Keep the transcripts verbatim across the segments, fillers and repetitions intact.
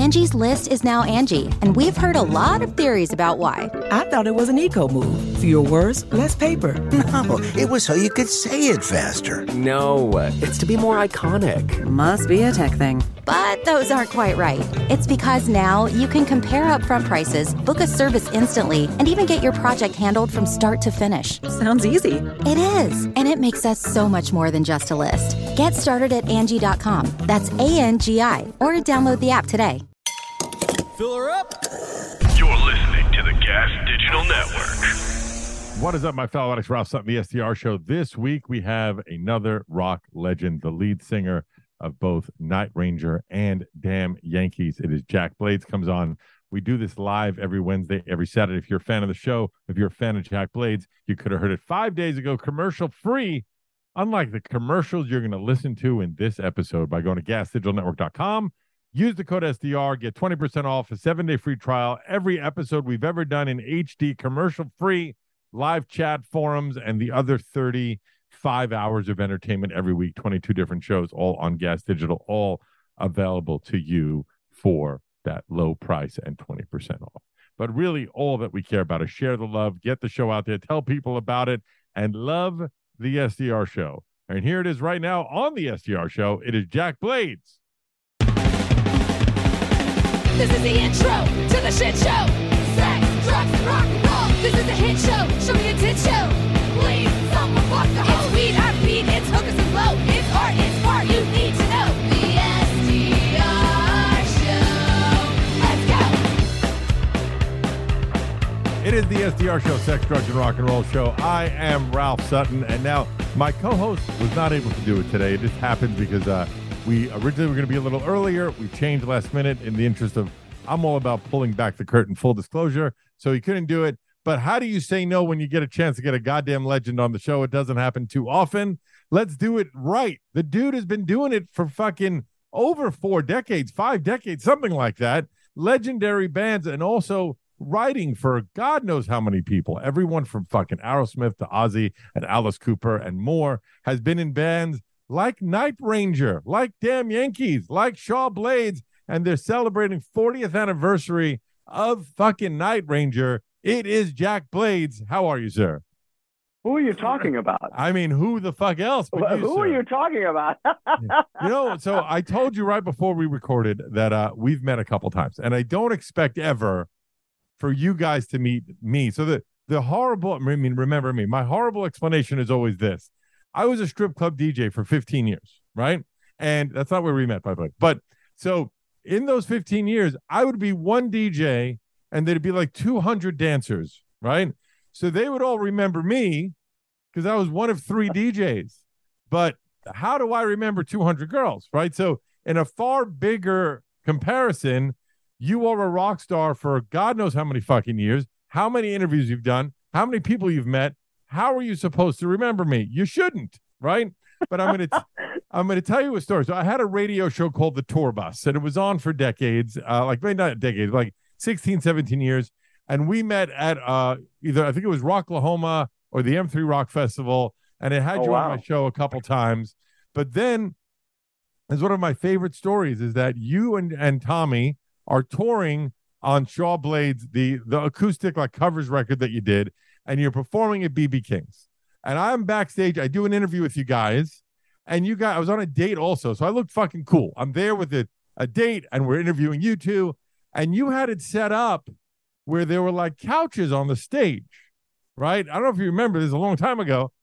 Angie's List is now Angie, and we've heard a lot of theories about why. I thought it was an eco move. Fewer words, less paper. No, it was so you could say it faster. No, it's to be more iconic. Must be a tech thing. But those aren't quite right. It's because now you can compare upfront prices, book a service instantly, and even get your project handled from start to finish. Sounds easy. It is, and it makes us so much more than just a list. Get started at Angie dot com. That's A N G I, or download the app today. Fill her up. You're listening to the Gas Digital Network. What is up, my fellow addicts? Ralph Sutton, the S D R Show. This week, we have another rock legend, the lead singer of both Night Ranger and Damn Yankees. It is Jack Blades. Comes on. We do this live every Wednesday, every Saturday. If you're a fan of the show, if you're a fan of Jack Blades, you could have heard it five days ago, commercial free. Unlike the commercials you're going to listen to in this episode, by going to gas digital network dot com. Use the code S D R, get twenty percent off, a seven-day free trial. Every episode we've ever done in H D, commercial-free, live chat forums, and the other thirty-five hours of entertainment every week, twenty-two different shows, all on Gas Digital, all available to you for that low price and twenty percent off. But really, all that we care about is share the love, get the show out there, tell people about it, and love the S D R Show. And here it is right now on the S D R Show. It is Jack Blades. This is the intro to the shit show. Sex, drugs, and rock and roll. This is a hit show. Show me a tit show. Please, someone fuck the hoe. It's weed, our beat, it's hookers and blow. It's art, it's art, you need to know. The S D R Show. Let's go. It is the S D R Show, Sex, Drugs, and Rock and Roll Show. I am Ralph Sutton, and now my co-host was not able to do it today. It just happened because uh, we originally were going to be a little earlier. We changed last minute in the interest of, I'm all about pulling back the curtain, full disclosure. So he couldn't do it. But how do you say no when you get a chance to get a goddamn legend on the show? It doesn't happen too often. Let's do it right. The dude has been doing it for fucking over four decades, five decades, something like that. Legendary bands, and also writing for God knows how many people. Everyone from fucking Aerosmith to Ozzy and Alice Cooper and more has been in bands like Night Ranger, like Damn Yankees, like Shaw Blades, and they're celebrating fortieth anniversary of fucking Night Ranger. It is Jack Blades. How are you, sir? Who are you talking about? I mean, who the fuck else but well, you, Who sir? are you talking about? You know, so I told you right before we recorded that uh, we've met a couple times, and I don't expect ever for you guys to meet me. So the, the horrible, I mean, remember me, my horrible explanation is always this. I was a strip club D J for fifteen years, right? And that's not where we met, by the way. But so in those fifteen years, I would be one D J and there'd be like two hundred dancers, right? So they would all remember me because I was one of three D Js. But how do I remember two hundred girls, right? So in a far bigger comparison, you are a rock star for God knows how many fucking years, how many interviews you've done, how many people you've met. How are you supposed to remember me? You shouldn't, right? But I'm going to I'm going to tell you a story. So I had a radio show called The Tour Bus, and it was on for decades, uh, like maybe not decades, like sixteen, seventeen years. And we met at uh, either, I think it was Rocklahoma or the M three Rock Festival, and it had oh, you wow. on my show a couple times. But then, as one of my favorite stories is that you and, and Tommy are touring on Shaw Blades, the, the acoustic like covers record that you did, and you're performing at B B King's. And I'm backstage. I do an interview with you guys, and you guys, I was on a date also, so I looked fucking cool. I'm there with a, a date, and we're interviewing you two, and you had it set up where there were like couches on the stage, right? I don't know if you remember, this is a long time ago.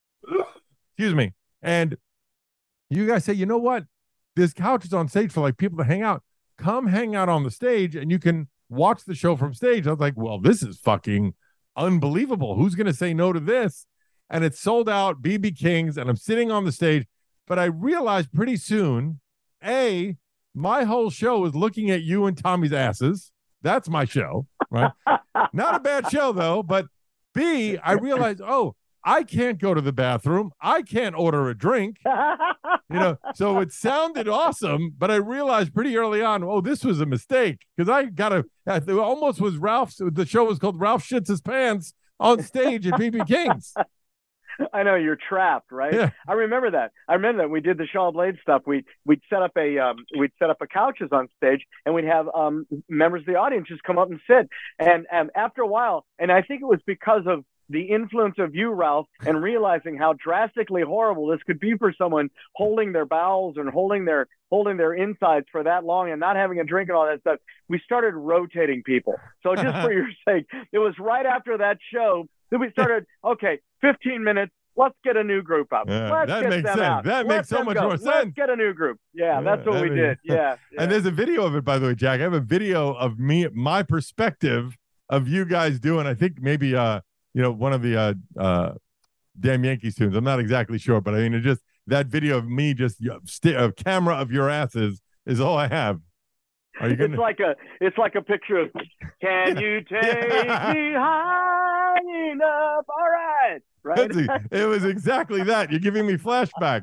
Excuse me. And you guys say, you know what? There's couches on stage for like people to hang out. Come hang out on the stage, and you can watch the show from stage. I was like, well, this is fucking unbelievable. Who's going to say no to this? And it's sold out, B B King's, and I'm sitting on the stage. But I realized pretty soon, A, my whole show is looking at you and Tommy's asses. That's my show, right? Not a bad show, though. But B, I realized, oh, I can't go to the bathroom. I can't order a drink. You know, so it sounded awesome, but I realized pretty early on, oh, this was a mistake, because I got a, it almost was Ralph's, the show was called Ralph Shits His Pants on stage at B B King's. I know you're trapped, right? Yeah. I remember that. I remember that we did the Shaw Blade stuff. We we'd set up a um, we'd set up a couches on stage, and we'd have um, members of the audience just come up and sit. And and after a while, and I think it was because of the influence of you, Ralph, and realizing how drastically horrible this could be for someone holding their bowels and holding their holding their insides for that long and not having a drink and all that stuff. We started rotating people. So just for your sake, it was right after that show that we started. Okay, fifteen minutes. Let's get a new group up. Yeah, Let's that get makes them sense. out. That Let makes so them much go. more Let's sense. get a new group. Yeah, Yeah, that's what that we makes- did. Yeah, yeah. And there's a video of it, by the way, Jack. I have a video of me, my perspective of you guys doing, I think maybe, uh, you know, one of the uh, uh, Damn Yankees tunes. I'm not exactly sure, but I mean, it just, that video of me just, uh, st- a camera of your asses is all I have. Are you gonna? It's like a it's like a picture of can you take me high enough? All right. Right. It was exactly that. You're giving me flashbacks.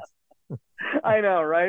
I know, right?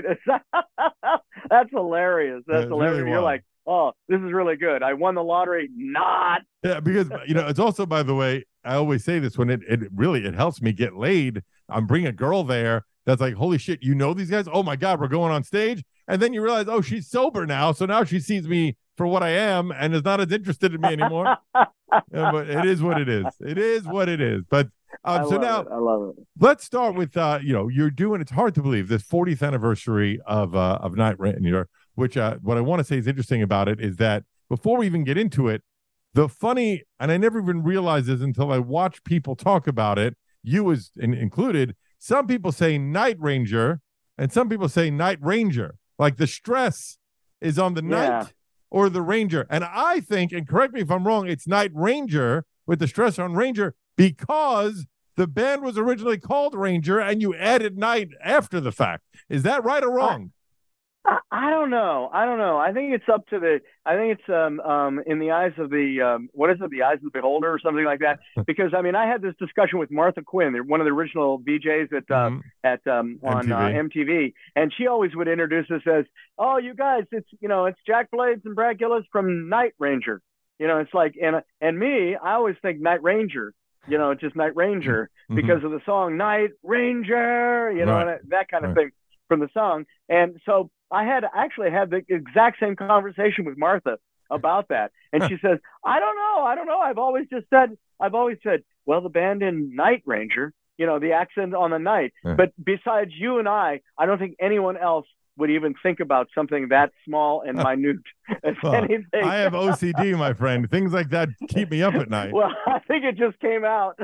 That's hilarious. That's It's hilarious. really You're wild. like, oh, this is really good. I won the lottery. Not. Yeah, because you know, it's also, by the way, I always say this when it, it really it helps me get laid. I'm bringing a girl there that's like, holy shit, you know these guys? Oh my God, we're going on stage. And then you realize, oh, she's sober now. So now she sees me for what I am and is not as interested in me anymore. Yeah, but it is what it is. It is what it is. But I um, so love now it. I love it. let's start with uh, you know, you're doing, it's hard to believe, this fortieth anniversary of uh of Night Ranger, which uh what I want to say is interesting about it is that before we even get into it, the funny, and I never even realized this until I watched people talk about it, you as in, included, some people say Night Ranger and some people say Night Ranger. Like the stress is on the Yeah. night or the Ranger. And I think, and correct me if I'm wrong, it's Night Ranger with the stress on Ranger because the band was originally called Ranger and you added Night after the fact. Is that right or wrong? I, I don't know. I don't know. I think it's up to the. I think it's um um in the eyes of the um what is it? The eyes of the beholder or something like that. Because I mean, I had this discussion with Martha Quinn, one of the original V Js at uh, Mhm. at um on uh, M T V. M T V, and she always would introduce us as, "Oh, you guys, it's you know, it's Jack Blades and Brad Gillis from Night Ranger." You know, it's like and and me, I always think Night Ranger. You know, it's just Night Ranger Mhm. because of the song Night Ranger. You know, Right. and that kind of Right. thing from the song, and so. I had actually had the exact same conversation with Martha about that. And she says, I don't know. I don't know. I've always just said, I've always said, well, the band in Night Ranger, you know, the accent on the night. Yeah. But besides you and I, I don't think anyone else would even think about something that small and minute as Well, anything. I have O C D, my friend. Things like that keep me up at night. Well, I think it just came out.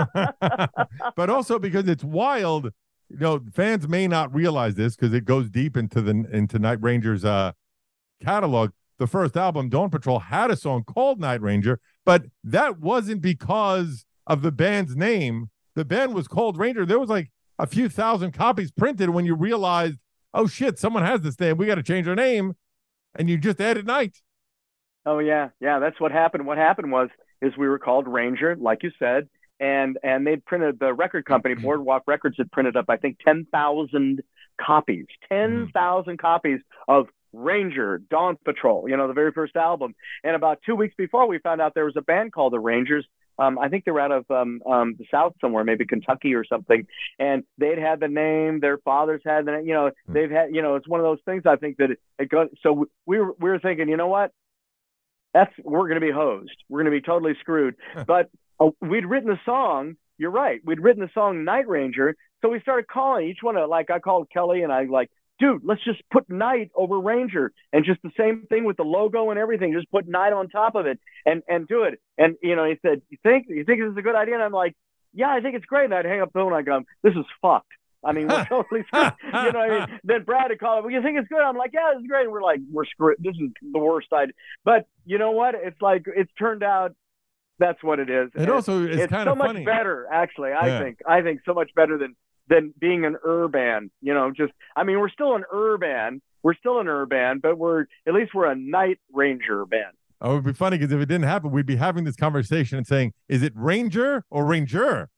But also because it's wild. You know, fans may not realize this because it goes deep into the into Night Ranger's uh, catalog. The first album, Dawn Patrol, had a song called Night Ranger, but that wasn't because of the band's name. The band was called Ranger. There was like a few thousand copies printed when you realized, oh shit, someone has this name. We got to change our name, and you just added Night. Oh yeah, yeah. That's what happened. What happened was is we were called Ranger, like you said, and and they'd printed the record company Boardwalk Records had printed up I think ten thousand copies, ten thousand copies of Ranger, Dawn Patrol. You know, the very first album. And about two weeks before, we found out there was a band called the Rangers. Um, I think they were out of um, um, the South somewhere, maybe Kentucky or something. And they'd had the name, their fathers had the name, you know, they've had, you know, it's one of those things I think that it, it goes. So we were, we were thinking, you know what? That's, we're going to be hosed. We're going to be totally screwed. But uh, we'd written a song. You're right. We'd written the song Night Ranger. So we started calling each one of, like, I called Kelly and I like, dude, let's just put Night over Ranger, and just the same thing with the logo and everything. Just put Night on top of it and, and do it. And, you know, he said, you think, you think this is a good idea? And I'm like, yeah, I think it's great. And I'd hang up the phone and I go, this is fucked. I mean, we're totally screwed. You know what I mean? Then Brad would call it, well, you think it's good? I'm like, yeah, it's great. And we're like, we're screwed. This is the worst idea. But you know what? It's like, it's turned out that's what it is. It And also is it's kind so of much funny. better, actually. I Yeah. think, I think so much better than, than being an urban, you know, just, I mean, we're still an urban, we're still an urban, but we're, at least we're a Night Ranger band. Oh, it would be funny because if it didn't happen, we'd be having this conversation and saying, is it Ranger or Ranger?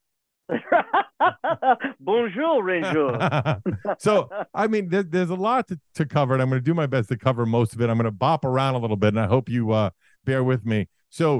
Bonjour, Ranger. So, I mean, there, there's a lot to, to cover, and I'm going to do my best to cover most of it. I'm going to bop around a little bit, and I hope you uh, bear with me. So,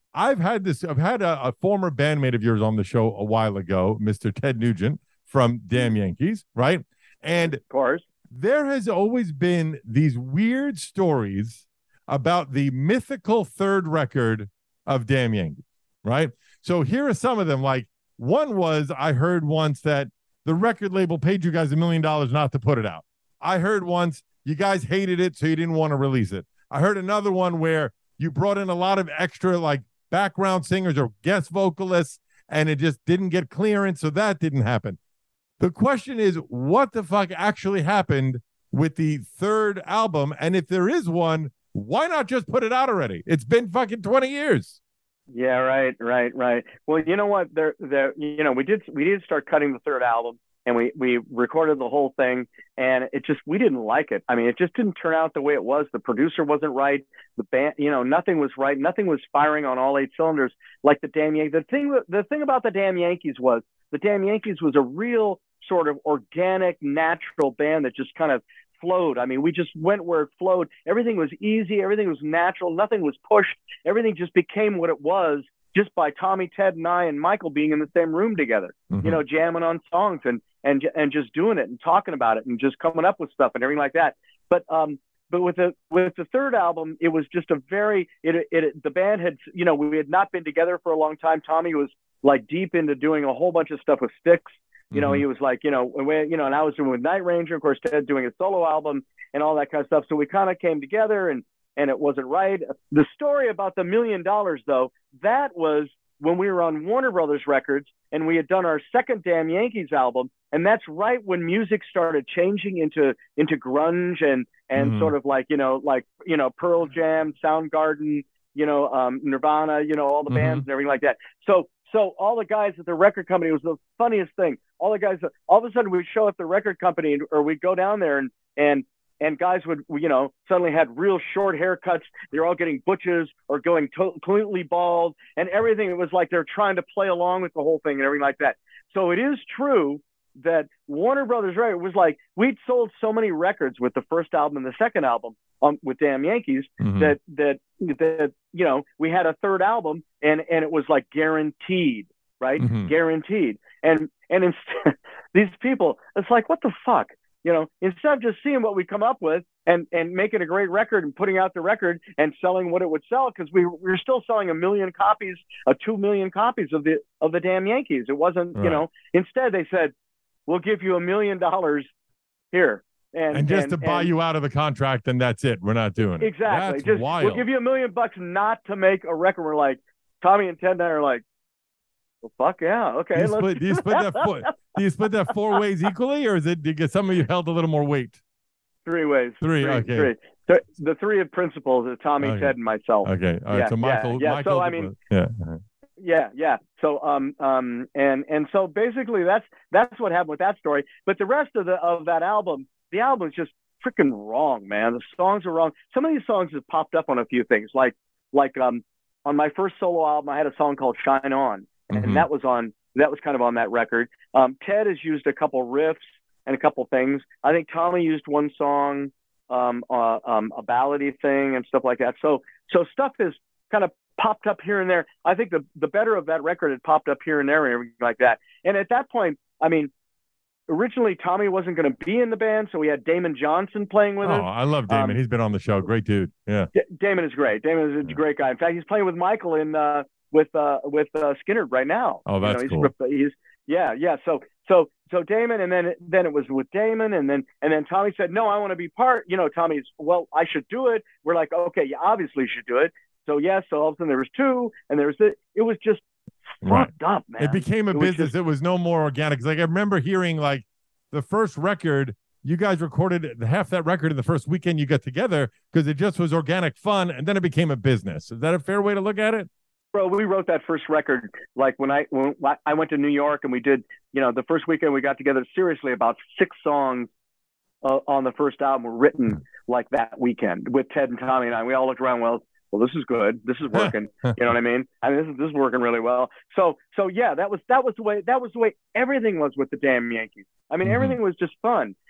I've had this. I've had a, a former bandmate of yours on the show a while ago, Mister Ted Nugent from Damn Yankees, right? And Of course. there has always been these weird stories about the mythical third record of Damn Yankees, right? So here are some of them. Like one was, I heard once that the record label paid you guys a million dollars not to put it out. I heard once you guys hated it, so you didn't want to release it. I heard another one where you brought in a lot of extra like background singers or guest vocalists, and it just didn't get clearance, so that didn't happen. The question is, what the fuck actually happened with the third album? And if there is one, why not just put it out already? It's been fucking twenty years. Yeah, right, right, right. Well, you know what? There, there. You know, we did we did start cutting the third album, and we we recorded the whole thing, and it just we didn't like it. I mean, it just didn't turn out the way it was. The producer wasn't right. The band, you know, nothing was right. Nothing was firing on all eight cylinders like the Damn Yankees. The thing, the thing about the Damn Yankees was the Damn Yankees was a real sort of organic, natural band that just kind of flowed. I mean, we just went where it flowed. Everything was easy. Everything was natural. Nothing was pushed. Everything just became what it was just by Tommy, Ted, and I and Michael being in the same room together, mm-hmm. you know, jamming on songs and, and, and just doing it and talking about it and just coming up with stuff and everything like that. But, um, but with the, with the third album, it was just a very, it, it, the band had, you know, we had not been together for a long time. Tommy was like deep into doing a whole bunch of stuff with Styx. You know, mm-hmm. he was like, you know, when, you know, and I was doing with Night Ranger, of course, Ted doing a solo album and all that kind of stuff. So we kind of came together and, and it wasn't right. The story about the million dollars, though, that was when we were on Warner Brothers Records and we had done our second Damn Yankees album. And that's right when music started changing into, into grunge and, and mm-hmm. sort of like, you know, like, you know, Pearl Jam, Soundgarden, you know, um, Nirvana, you know, all the bands mm-hmm. and everything like that. So, So all the guys at the record company, it was the funniest thing. All the guys, all of a sudden we'd show up at the record company or we'd go down there and, and, and guys would, you know, suddenly had real short haircuts. They're all getting butches or going to- completely bald and everything. It was like they're trying to play along with the whole thing and everything like that. So it is true that Warner Brothers, right, it was like we'd sold so many records with the first album and the second album um, with Damn Yankees mm-hmm. that, that, that, you know, we had a third album and, and it was like guaranteed, right? Mm-hmm. Guaranteed. And, and instead, these people, it's like, what the fuck? You know, instead of just seeing what we come up with and, and making a great record and putting out the record and selling what it would sell, because we, we were still selling a million copies, uh, two million copies of the, of the Damn Yankees. It wasn't, right. you know, instead they said, we'll give you a million dollars here. And, and just and, to buy and, you out of the contract, and that's it. We're not doing it. Exactly. That's just wild. We'll give you a million bucks not to make a record. We're like, Tommy and Ted and I are like, well, fuck yeah, okay. Do you, let's split, do you split that four? Do you split that four ways equally, or is it? Do you get some of you held a little more weight? Three ways. Three. three okay. Three. The, the three of principles is Tommy, okay. Ted, and myself. Okay. All right. Yeah, so Michael. Yeah. yeah. Michael, so I mean. Yeah. Yeah, yeah. So, um, um, and and so basically, that's that's what happened with that story. But the rest of the of that album, the album is just freaking wrong, man. The songs are wrong. Some of these songs have popped up on a few things, like like um, on my first solo album, I had a song called "Shine On," and mm-hmm. that was on that was kind of on that record. Um, Ted has used a couple riffs and a couple things. I think Tommy used one song, um, uh, um, a ballady thing and stuff like that. So so stuff is kind of popped up here and there. I think the the better of that record had popped up here and there and everything like that. And at that point, I mean, originally Tommy wasn't going to be in the band, so we had Damon Johnson playing with oh, us. Oh, I love Damon. Um, He's been on the show. Great dude. Yeah. D- Damon is great. Damon is a yeah. great guy. In fact, he's playing with Michael in uh, with uh, with uh, Skinner right now. Oh, that's you know, he's, cool. He's yeah, yeah. So so so Damon, and then then it was with Damon, and then and then Tommy said, "No, I want to be part." You know, Tommy's well, I should do it. We're like, okay, you obviously should do it. So yes, so all of a sudden there was two, and there was it. It was just right. fucked up, man. It became a it business. Was just, it was no more organic. Like I remember hearing, like the first record, you guys recorded half that record in the first weekend you got together because it just was organic fun, and then it became a business. Is that a fair way to look at it? Bro, we wrote that first record like when I when I went to New York, and we did, you know, the first weekend we got together. Seriously, about six songs uh, on the first album were written like that weekend with Ted and Tommy and I. We all looked around, well. Well, this is good. This is working. You know what I mean? I mean, this is this is working really well. So, so yeah, that was that was the way that was the way everything was with the Damn Yankees. I mean, mm-hmm. everything was just fun.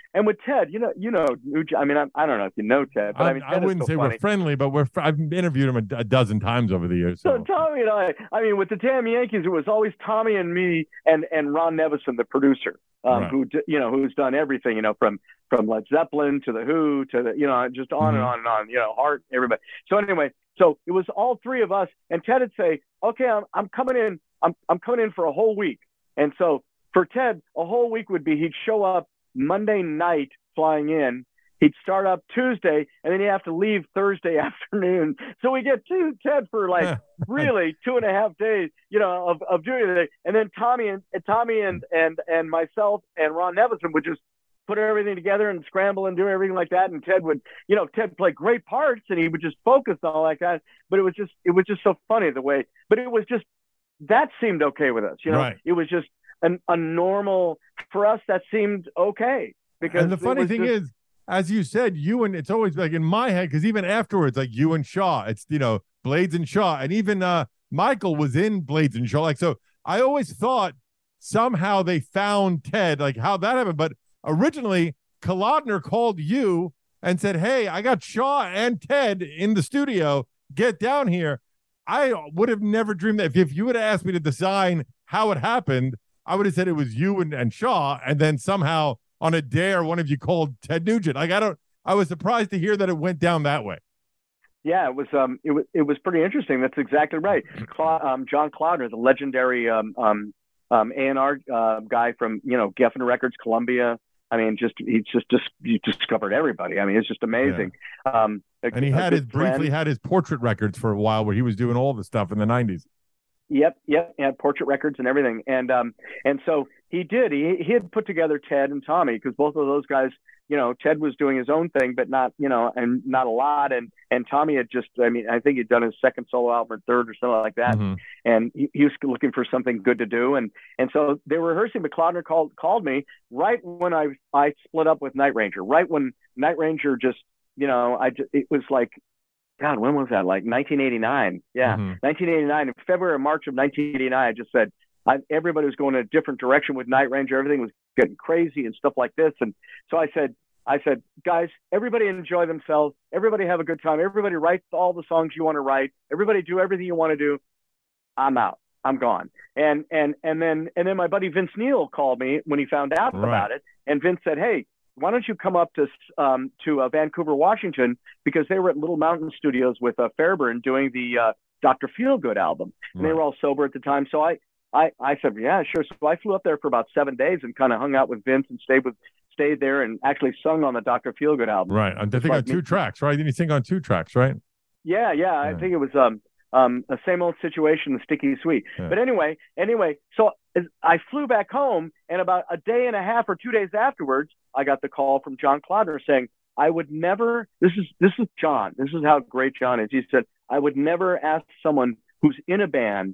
and with Ted, you know, you know, I mean, I, I don't know if you know Ted, but I, I mean, Ted I wouldn't is so say funny. we're friendly, but we're I've interviewed him a, a dozen times over the years. So, so Tommy and I, I mean, with the Damn Yankees, it was always Tommy and me and and Ron Nevison, the producer, um, Right. who you know who's done everything, you know, from from Led Zeppelin to the Who to the, you know, just on Mhm. and on and on, you know, Heart, everybody. So anyway, so it was all three of us, and Ted would say, "Okay, I'm I'm coming in, I'm I'm coming in for a whole week," and so for Ted, a whole week would be he'd show up Monday night flying in. He'd start up Tuesday, and then he'd have to leave Thursday afternoon. So we get to Ted for like really two and a half days, you know, of, of doing it. And then Tommy and Tommy and and and myself and Ron Nevison would just put everything together and scramble and do everything like that. And Ted would, you know, Ted played great parts, and he would just focus on all that kind. But it was just it was just so funny the way. But it was just that seemed okay with us, you know. Right. It was just an, a normal for us. That seemed okay because and the it funny was thing just- is, as you said, you and it's always like in my head, because even afterwards, like you and Shaw, it's, you know, Blades and Shaw, and even uh, Michael was in Blades and Shaw. Like, so I always thought somehow they found Ted, like how that happened. But originally, Kolodner called you and said, "Hey, I got Shaw and Ted in the studio. Get down here." I would have never dreamed that if, if you would have asked me to design how it happened, I would have said it was you and, and Shaw, and then somehow on a dare, one of you called Ted Nugent. Like, I don't, I was surprised to hear that it went down that way. Yeah, it was um, it was it was pretty interesting. That's exactly right. Cla- um, John Clodner, the legendary um, um, um, A and R uh, guy from you know Geffen Records, Columbia. I mean, just he's just just he discovered everybody. I mean, it's just amazing. Yeah. Um, a, and he had his friend. briefly had his portrait records for a while, where he was doing all the stuff in the nineties. Yep, yep, and portrait records and everything, and um, and so he did. He he had put together Ted and Tommy because both of those guys, you know, Ted was doing his own thing, but not, you know, and not a lot, and and Tommy had just, I mean, I think he'd done his second solo album or third or something like that, Mm-hmm. and he, he was looking for something good to do, and and so they were rehearsing. But Clodner called called me right when I I split up with Night Ranger, right when Night Ranger just, you know, I just, it was like. God, when was that? Like nineteen eighty-nine. Yeah, Mm-hmm. nineteen eighty-nine. In February or March of nineteen eighty-nine, I just said, I, everybody was going in a different direction with Night Ranger. Everything was getting crazy and stuff like this. And so I said, I said, guys, everybody enjoy themselves. Everybody have a good time. Everybody write all the songs you want to write. Everybody do everything you want to do. I'm out. I'm gone. And and and then and then my buddy Vince Neil called me when he found out Right. about it. And Vince said, hey, why don't you come up to um, to uh, Vancouver, Washington, because they were at Little Mountain Studios with uh, Fairburn doing the uh, Doctor Feelgood album, and Right. they were all sober at the time. So I, I, I said, yeah, sure. So I flew up there for about seven days and kind of hung out with Vince and stayed with stayed there and actually sung on the Doctor Feelgood album. Right. I think like on two me. tracks, right? Didn't you sing on two tracks, right? Yeah, yeah. I Yeah. think it was um um a same old situation, the Sticky Sweet. Yeah. But anyway, anyway, so as I flew back home, and about a day and a half or two days afterwards, I got the call from John Clodner saying, I would never, this is, this is John. This is how great John is. He said, I would never ask someone who's in a band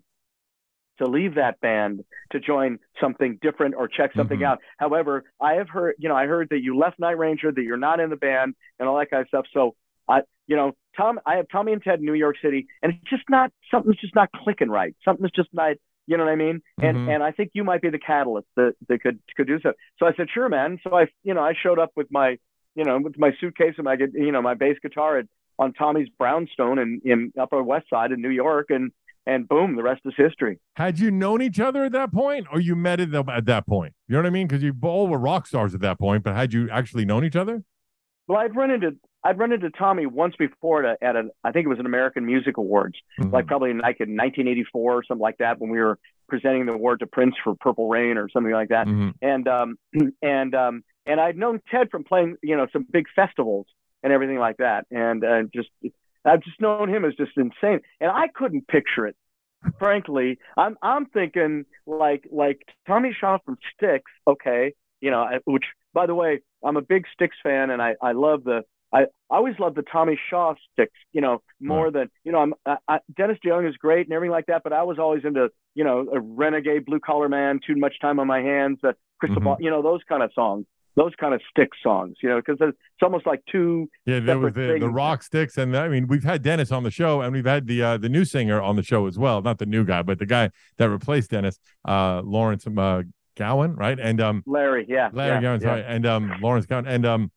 to leave that band to join something different or check something Mhm. out. However, I have heard, you know, I heard that you left Night Ranger, that you're not in the band and all that kind of stuff. So I, you know, Tom, I have Tommy and Ted in New York City, and it's just not, something's just not clicking right. Something's just not, you know what I mean? And Mhm. and I think you might be the catalyst that, that could could do so. So I said, sure, man. So I, you know, I showed up with my, you know, with my suitcase and my, you know, my bass guitar at, on Tommy's Brownstone in, in Upper West Side in New York, and and boom, the rest is history. Had you known each other at that point, or you met at, the, at that point? You know what I mean? Because you all were rock stars at that point, but had you actually known each other? Well, I'd run into I'd run into Tommy once before at, a, at an I think it was an American Music Awards, Mhm. like probably in, like in nineteen eighty-four or something like that, when we were presenting the award to Prince for Purple Rain or something like that. Mhm. And um and um and I'd known Ted from playing, you know, some big festivals and everything like that, and uh, just I've just known him as just insane, and I couldn't picture it. Frankly, I'm I'm thinking like like Tommy Shaw from Styx, okay, you know, I- which by the way, I'm a big Styx fan, and I I love the I, I always love the Tommy Shaw Styx, you know, more Right. than, you know, I'm I, I, Dennis DeYoung is great and everything like that, but I was always into, you know, a Renegade, Blue Collar Man, Too Much Time on My Hands, uh, Crystal Mhm. Ball, you know, those kind of songs, those kind of Styx songs, you know, because it's almost like two Yeah, there was separate the, the things. rock sticks, and I mean, we've had Dennis on the show, and we've had the uh, the new singer on the show as well. Not the new guy, but the guy that replaced Dennis, uh, Lawrence um, uh, Gowan, right? And um, Larry, yeah, Larry yeah, Gowan, yeah. sorry, and um, Lawrence Gowan, and um,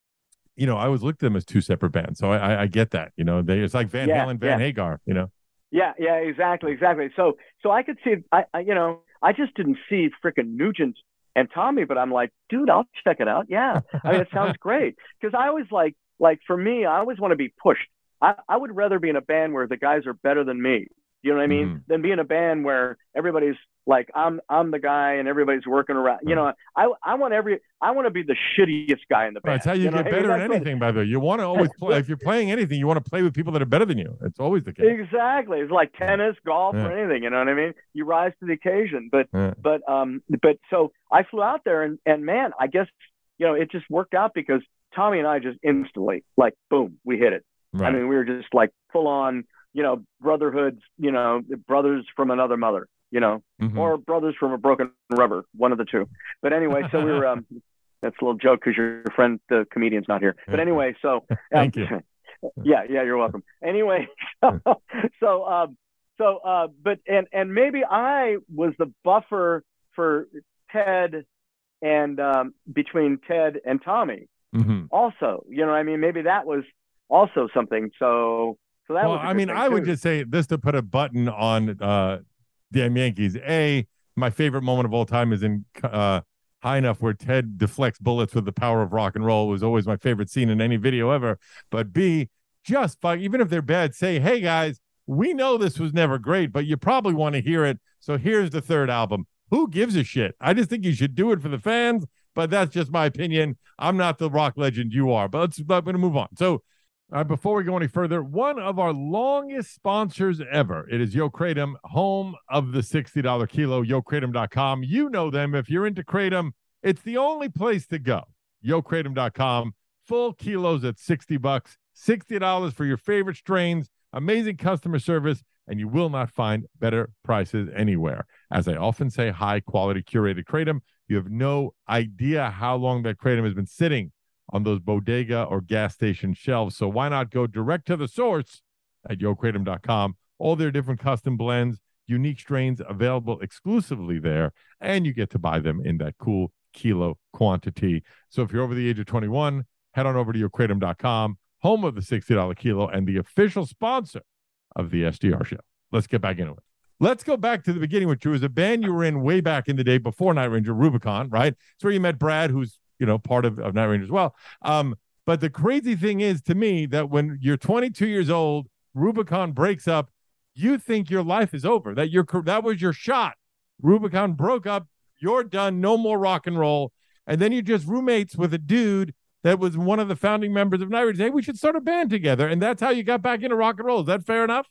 you know, I always looked at them as two separate bands, so I, I, I get that. You know, they it's like Van Yeah, Halen, Van yeah. Hagar. You know, Yeah, yeah, exactly, exactly. So, so I could see, I, I you know, I just didn't see frickin' Nugent and Tommy, but I'm like, dude, I'll check it out. Yeah, I mean, it sounds great because I always like, like for me, I always want to be pushed. I, I would rather be in a band where the guys are better than me. You know what I mean? Mhm. Than be in a band where everybody's like, I'm, I'm the guy, and everybody's working around. You know, I, I want every, I want to be the shittiest guy in the band. That's how you, you know get what I mean? better in That's what- anything. By the way, you want to always play. If you're playing anything, you want to play with people that are better than you. It's always the case. Exactly. It's like tennis, golf, Yeah. or anything. You know what I mean? You rise to the occasion. But Yeah. but um but so I flew out there and and man, I guess you know it just worked out because Tommy and I just instantly like boom, we hit it. Right. I mean, we were just like full on, you know, brotherhoods, you know, brothers from another mother, you know, Mhm. or brothers from a broken rubber, one of the two. But anyway, so we were um that's a little joke because your friend the comedian's not here. But anyway, so um, Thank you. yeah, yeah, you're welcome. Anyway, so so, um, so uh, but and and maybe I was the buffer for Ted and um, between Ted and Tommy. Mhm. Also, you know, what I mean, maybe that was also something. So so that Well, was. a I good mean, thing, I would too. just say this to put a button on uh, damn Yankees. A, my favorite moment of all time is in uh, High Enough where Ted deflects bullets with the power of rock and roll. It was always my favorite scene in any video ever. But B, just fuck, even if they're bad, say, hey guys, we know this was never great, but you probably want to hear it. So here's the third album. Who gives a shit? I just think you should do it for the fans, but that's just my opinion. I'm not the rock legend you are, but let's, I'm going to move on. So uh, before we go any further, one of our longest sponsors ever, it is Yo Kratom, home of the sixty dollar kilo, yo kratom dot com. You know them. If you're into Kratom, it's the only place to go. yo kratom dot com, full kilos at sixty bucks, sixty dollars for your favorite strains, amazing customer service, and you will not find better prices anywhere. As I often say, high quality curated Kratom. You have no idea how long that Kratom has been sitting on those bodega or gas station shelves. So why not go direct to the source at yo kratom dot com? All their different custom blends, unique strains available exclusively there, and you get to buy them in that cool kilo quantity. So if you're over the age of twenty-one, head on over to yo kratom dot com, home of the sixty dollar kilo and the official sponsor of the S D R show. Let's get back into it. Let's go back to the beginning, which was a band you were in way back in the day before Night Ranger, Rubicon, right? It's where you met Brad, who's, you know, part of, of Night Ranger as well. Um, but the crazy thing is to me that when you're twenty-two years old, Rubicon breaks up, you think your life is over, that your that was your shot. Rubicon broke up, you're done, no more rock and roll. And then you're just roommates with a dude that was one of the founding members of Night Ranger. Hey, we should start a band together. And that's how you got back into rock and roll. Is that fair enough?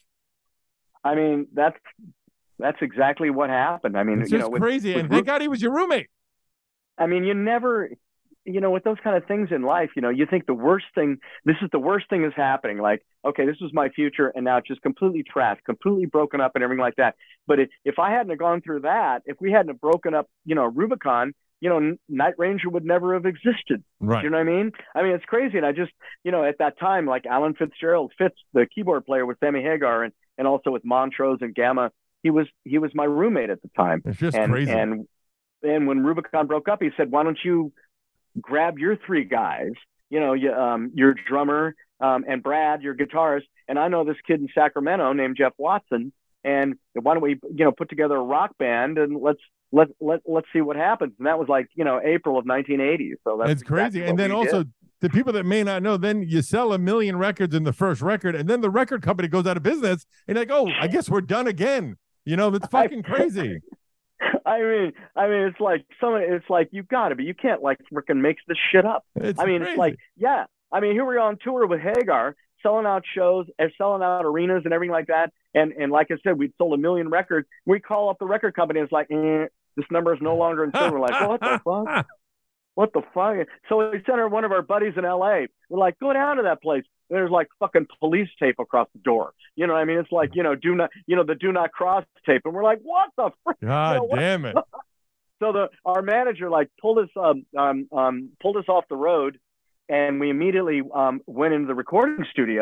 I mean, that's that's exactly what happened. I mean, It's you just know, with, crazy. with And Ru- thank God he was your roommate. I mean, you never, you know, with those kind of things in life, you know, you think the worst thing, this is the worst thing is happening. Like, okay, this was my future, and now it's just completely trashed, completely broken up and everything like that. But if, if I hadn't have gone through that, if we hadn't have broken up, you know, Rubicon, you know, N- Night Ranger would never have existed. Right. You know what I mean? I mean, it's crazy. And I just, you know, at that time, like Alan Fitzgerald, Fitz, the keyboard player with Sammy Hagar, and, and also with Montrose and Gamma, he was he was my roommate at the time. It's just and, crazy. And and when Rubicon broke up, he said, "Why don't you grab your three guys? You know, you, um, your drummer um, and Brad, your guitarist, and I know this kid in Sacramento named Jeff Watson, and why don't we, you know, put together a rock band and let's let let let's see what happens." And that was like, you know, April of nineteen eighty. So that's It's crazy. exactly And what then we also, did. the people that may not know, then you sell a million records in the first record, and then the record company goes out of business, and you're like, oh, I guess we're done again. You know, that's fucking crazy. I mean, I mean, it's like some. It's like you got to be. You can't like freaking make this shit up. It's I mean, crazy. it's like, yeah. I mean, here we are on tour with Hagar, selling out shows and selling out arenas and everything like that. And and like I said, we'd sold a million records. We call up the record company. And it's like, eh, this number is no longer in tune. We're like, what the fuck? What the fuck? So we sent her one of our buddies in L A. We're like, go down to that place. And there's like fucking police tape across the door. You know what I mean? It's like, you know, do not, you know, the do not cross tape. And we're like, what the frick? God You know, what- damn it. So the our manager like pulled us um, um um pulled us off the road, and we immediately um went into the recording studio.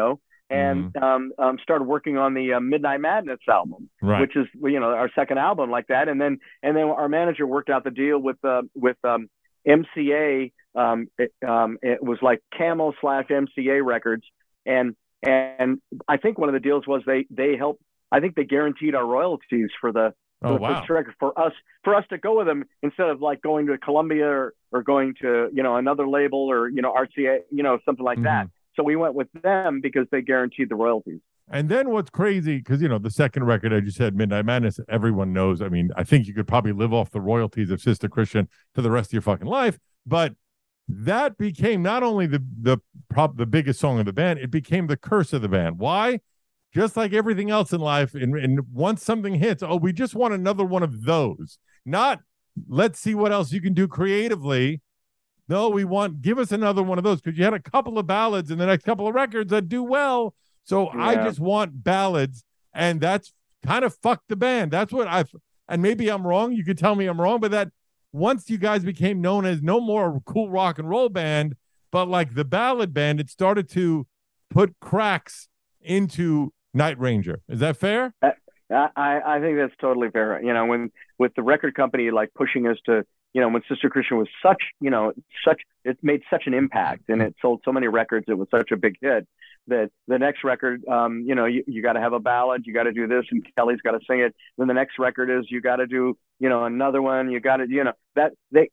and Mhm. um, um, started working on the uh, Midnight Madness album, Right. which is you know our second album like that. And then and then our manager worked out the deal with uh, with um, M C A. Um, it, um, it was like Camel slash M C A Records, and and I think one of the deals was they they helped. I think they guaranteed our royalties for the Oh, for the wow. first record for us for us to go with them instead of like going to Columbia or, or going to you know another label or you know R C A, you know something like that. So we went with them because they guaranteed the royalties. And then what's crazy, because, you know, the second record, as you said, Midnight Madness, everyone knows. I mean, I think you could probably live off the royalties of Sister Christian for the rest of your fucking life. But that became not only the the prop, the biggest song of the band, it became the curse of the band. Why? Just like everything else in life, and, and once something hits, oh, we just want another one of those. Not, let's see what else you can do creatively. No, we want, give us another one of those, because you had a couple of ballads in the next couple of records that do well. So I Yeah. just want ballads, and that's kind of fucked the band. That's what I've, and maybe I'm wrong. You could tell me I'm wrong, but that once you guys became known as no more cool rock and roll band, but like the ballad band, it started to put cracks into Night Ranger. Is that fair? I, I I think that's totally fair. You know, when with the record company like pushing us to, you know, when Sister Christian was such, you know, such, it made such an impact and it sold so many records. It was such a big hit that the next record, um, you know, you, you got to have a ballad, you got to do this, and Kelly's got to sing it. Then the next record is you got to do, you know, another one. You got to, you know, that they.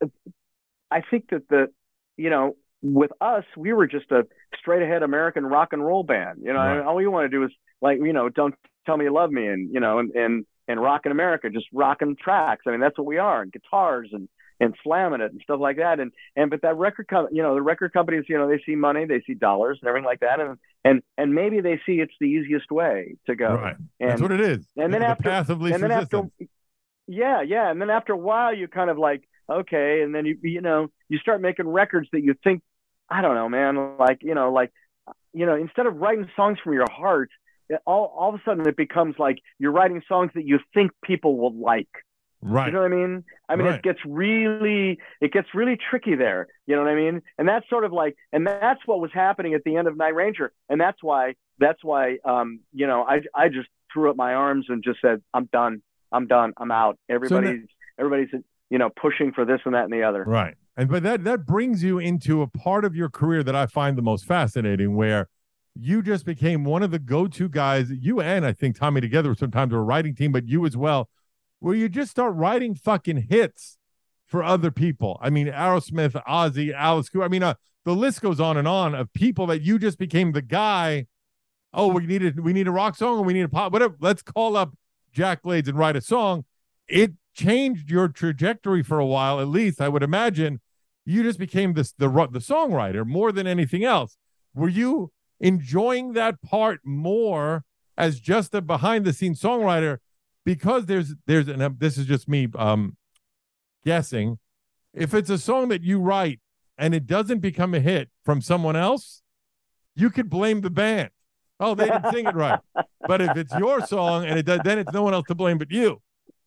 I think that the, you know, with us, we were just a straight ahead American rock and roll band. You know, Right. and all we want to do is like, you know, don't tell me you love me, and you know, and and and rockin' America, just rocking tracks. I mean, that's what we are, and guitars and and slamming it and stuff like that. And and but that record company, you know, the record companies, you know, they see money, they see dollars and everything like that, and and and maybe they see it's the easiest way to go. Right. And, That's what it is. And then the after, path of least and then resistance. after, yeah, yeah, and then after a while, you kind of like, okay, and then you you know you start making records that you think, I don't know, man, like you know, like you know, instead of writing songs from your heart, it, all all of a sudden it becomes like you're writing songs that you think people will like. Right. You know what I mean? I mean, Right. it gets really, it gets really tricky there. You know what I mean? And that's sort of like, and that's what was happening at the end of Night Ranger. And that's why, that's why, um, you know, I, I just threw up my arms and just said, I'm done. I'm done. I'm out. Everybody's, everybody's, you know, pushing for this and that and the other. Right. And but that that brings you into a part of your career that I find the most fascinating, where you just became one of the go-to guys. You and I think Tommy together sometimes were a writing team, but you as well, where you just start writing fucking hits for other people. I mean, Aerosmith, Ozzy, Alice Cooper. I mean, uh, the list goes on and on of people that you just became the guy. Oh, we need a, we need a rock song, or we need a pop, whatever. Let's call up Jack Blades and write a song. It changed your trajectory for a while, at least I would imagine. You just became this the the songwriter more than anything else. Were you enjoying that part more as just a behind the scenes songwriter? Because there's there's and this is just me um guessing, if it's a song that you write and it doesn't become a hit from someone else, you could blame the band. Oh, they didn't sing it right. But if it's your song and it does, then it's no one else to blame but you.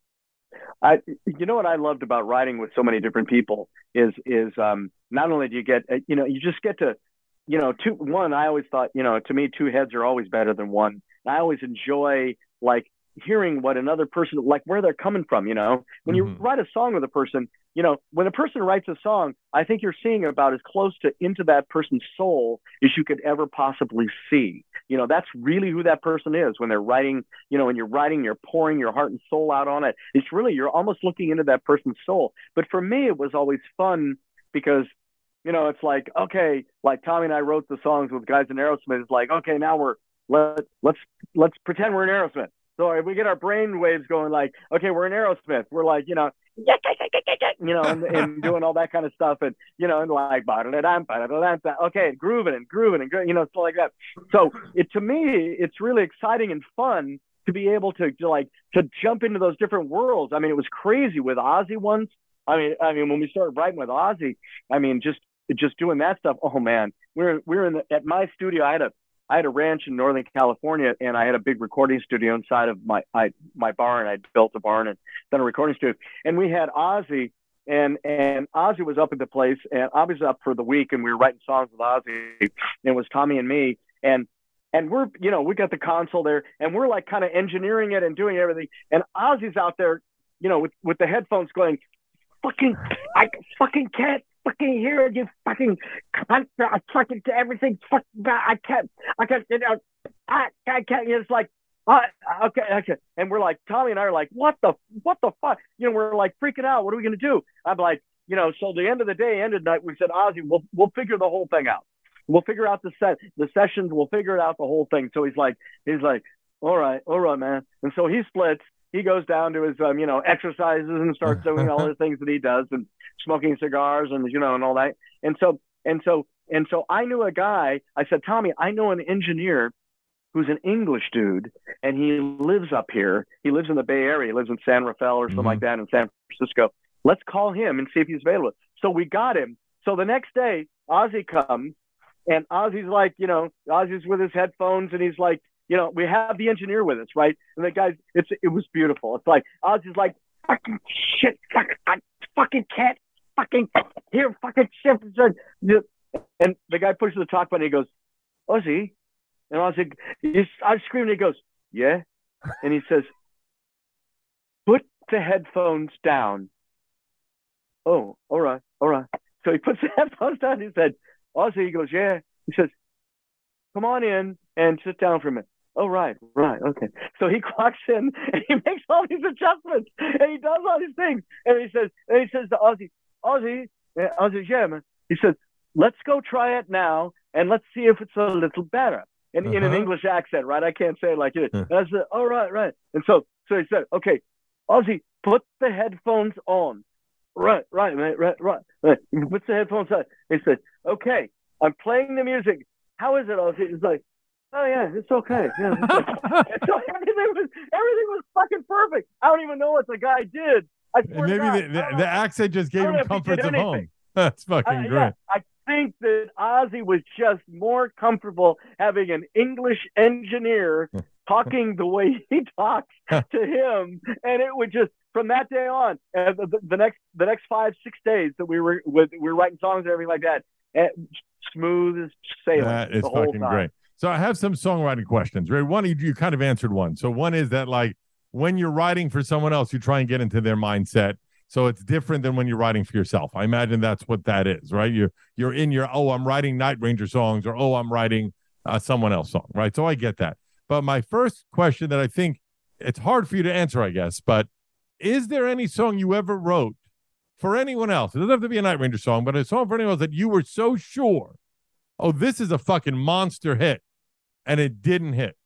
I, you know what I loved about writing with so many different people is is um, not only do you get, uh, you know, you just get to, you know, two one. I always thought, you know, to me, two heads are always better than one. And I always enjoy like hearing what another person, like where they're coming from. You know, when Mhm. you write a song with a person, you know, when a person writes a song, I think you're seeing about as close to into that person's soul as you could ever possibly see. You know, that's really who that person is when they're writing, you know, when you're writing, you're pouring your heart and soul out on it. It's really, you're almost looking into that person's soul. But for me, it was always fun because, you know, it's like, okay, like Tommy and I wrote the songs with guys in Aerosmith. It's like, okay, now we're, let, let's, let's pretend we're in Aerosmith. So if we get our brain waves going like, okay, we're in Aerosmith, we're like, you know, you know, and, and doing all that kind of stuff. And, you know, and like, okay, grooving and grooving and, you know, stuff like that. So it, to me, it's really exciting and fun to be able to, to like, to jump into those different worlds. I mean, it was crazy with Ozzy once. I mean, I mean, when we started writing with Ozzy, I mean, just, just doing that stuff. Oh man, we're, we're in the, at my studio. I had a, I had a ranch in Northern California, and I had a big recording studio inside of my I, my barn. I'd built a barn and done a recording studio. And we had Ozzy, and and Ozzy was up at the place, and I was up for the week, and we were writing songs with Ozzy. And it was Tommy and me, and and we're, you know, we got the console there, and we're like kind of engineering it and doing everything. And Ozzy's out there, you know, with, with the headphones going, fucking, I fucking can't fucking hear it, you fucking cunt. I fucking everything. Fuck, I can't, I can't, you know, I, I can't. It's like, uh, okay, okay. And we're like, Tommy and I are like, what the, what the fuck? You know, we're like freaking out. What are we gonna do? I'm like, you know, so the end of the day, end of the night, we said, Ozzy, we'll we'll figure the whole thing out. We'll figure out the set, the sessions. We'll figure it out the whole thing. So he's like, he's like, all right, all right, man. And so he splits. He goes down to his, um, you know, exercises and starts doing all the things that he does and smoking cigars and, you know, and all that. And so, and so, and so I knew a guy, I said, Tommy, I know an engineer who's an English dude, and he lives up here. He lives in the Bay Area. He lives in San Rafael or something mm-hmm. like that in San Francisco. Let's call him and see if he's available. So we got him. So the next day, Ozzy comes, and Ozzy's like, you know, Ozzy's with his headphones, and he's like, you know, we have the engineer with us, right? And the guy, it's it was beautiful. It's like Ozzy's like, fucking shit, fuck, I fucking can't fucking hear fucking shit. And the guy pushes the talk button. And he goes, Ozzy, and Ozzy, he's, I screamed. And he goes, yeah, and he says, put the headphones down. Oh, all right, all right. So he puts the headphones down. He said, Ozzy, he goes, yeah. He says, come on in and sit down for a minute. Oh, right, right, okay. So he clocks in and he makes all these adjustments and he does all these things. And he says, and he says to Ozzy, Ozzy, Ozzy, yeah, man. He says, let's go try it now and let's see if it's a little better. And uh-huh. in an English accent, right? I can't say it like it. And I said, oh, right, right. And so, so he said, okay, Ozzy, put the headphones on. Right, right, man, right, right, right. He puts the headphones on. He said, okay, I'm playing the music. How is it, Ozzy? He's like, oh yeah, it's okay. Yeah, it's okay. And so everything was everything was fucking perfect. I don't even know what the guy did. I swear Maybe God, the, the, the accent just gave him comforts of home. That's fucking I, great. Yeah, I think that Ozzy was just more comfortable having an English engineer talking the way he talks to him, and it would just from that day on, uh, the, the next the next five six days that we were with, we were writing songs and everything like that, and smooth as sailing. That is the whole fucking time. great. So I have some songwriting questions. Right, one you, you kind of answered one. So one is that like when you're writing for someone else, you try and get into their mindset. So it's different than when you're writing for yourself. I imagine that's what that is, right? You're you're in your oh, I'm writing Night Ranger songs, or oh, I'm writing uh, someone else song, right? So I get that. But my first question that I think it's hard for you to answer, I guess, but is there any song you ever wrote for anyone else? It doesn't have to be a Night Ranger song, but a song for anyone else that you were so sure, oh, this is a fucking monster hit, and it didn't hit.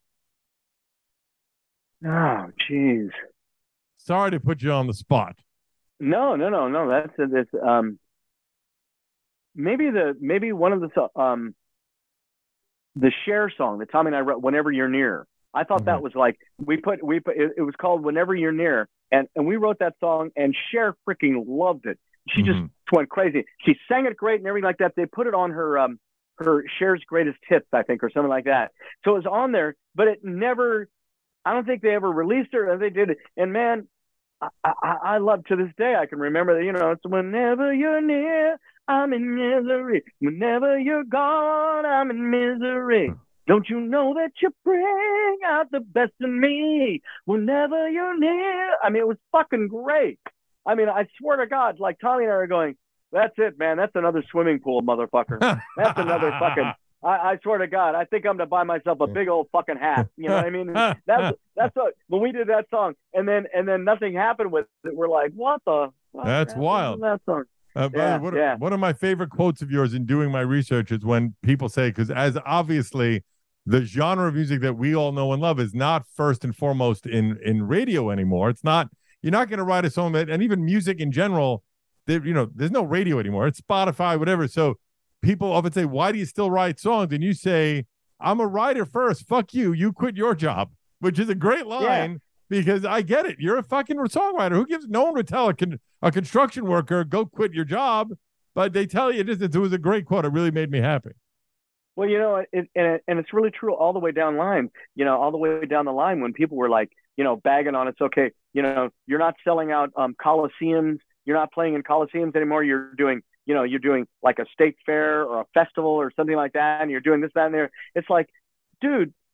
Oh, jeez. Sorry to put you on the spot. No, no, no, no. That's it's um maybe the maybe one of the um the Cher song that Tommy and I wrote, Whenever You're Near. I thought mm-hmm. that was like we put we put it, it was called Whenever You're Near, and and we wrote that song, and Cher freaking loved it. She mm-hmm. just went crazy. She sang it great and everything like that. They put it on her um her Cher's Greatest Hits, I think, or something like that. So it was on there, but it never. I don't think they ever released it, or they did it. And man, I, I, I love to this day. I can remember that. You know, it's whenever you're near, I'm in misery. Whenever you're gone, I'm in misery. Don't you know that you bring out the best in me whenever you're near? I mean, it was fucking great. I mean, I swear to God, like Tommy and I are going, that's it, man. That's another swimming pool, motherfucker. That's another fucking. I, I swear to God, I think I'm gonna buy myself a big old fucking hat. You know what I mean? That's that's what when we did that song, and then and then nothing happened with it. We're like, what the? Fuck that's wild. That song. Uh, yeah, what, yeah. One of my favorite quotes of yours in doing my research is when people say, because as obviously the genre of music that we all know and love is not first and foremost in in radio anymore. It's not. You're not going to write a song that, and even music in general, you know, there's no radio anymore. It's Spotify, whatever. So people often say, why do you still write songs? And you say, I'm a writer first. Fuck you. You quit your job, which is a great line yeah. because I get it. You're a fucking songwriter. Who gives, no one would tell a, con, a construction worker, go quit your job. But they tell you it, is, it was a great quote. It really made me happy. Well, you know, it, and, and it's really true all the way down the line, you know, all the way down the line when people were like, you know, bagging on it's okay. You know, you're not selling out um, Coliseums. You're not playing in Coliseums anymore. You're doing, you know, you're doing like a state fair or a festival or something like that. And you're doing this, that, and there. It's like, dude,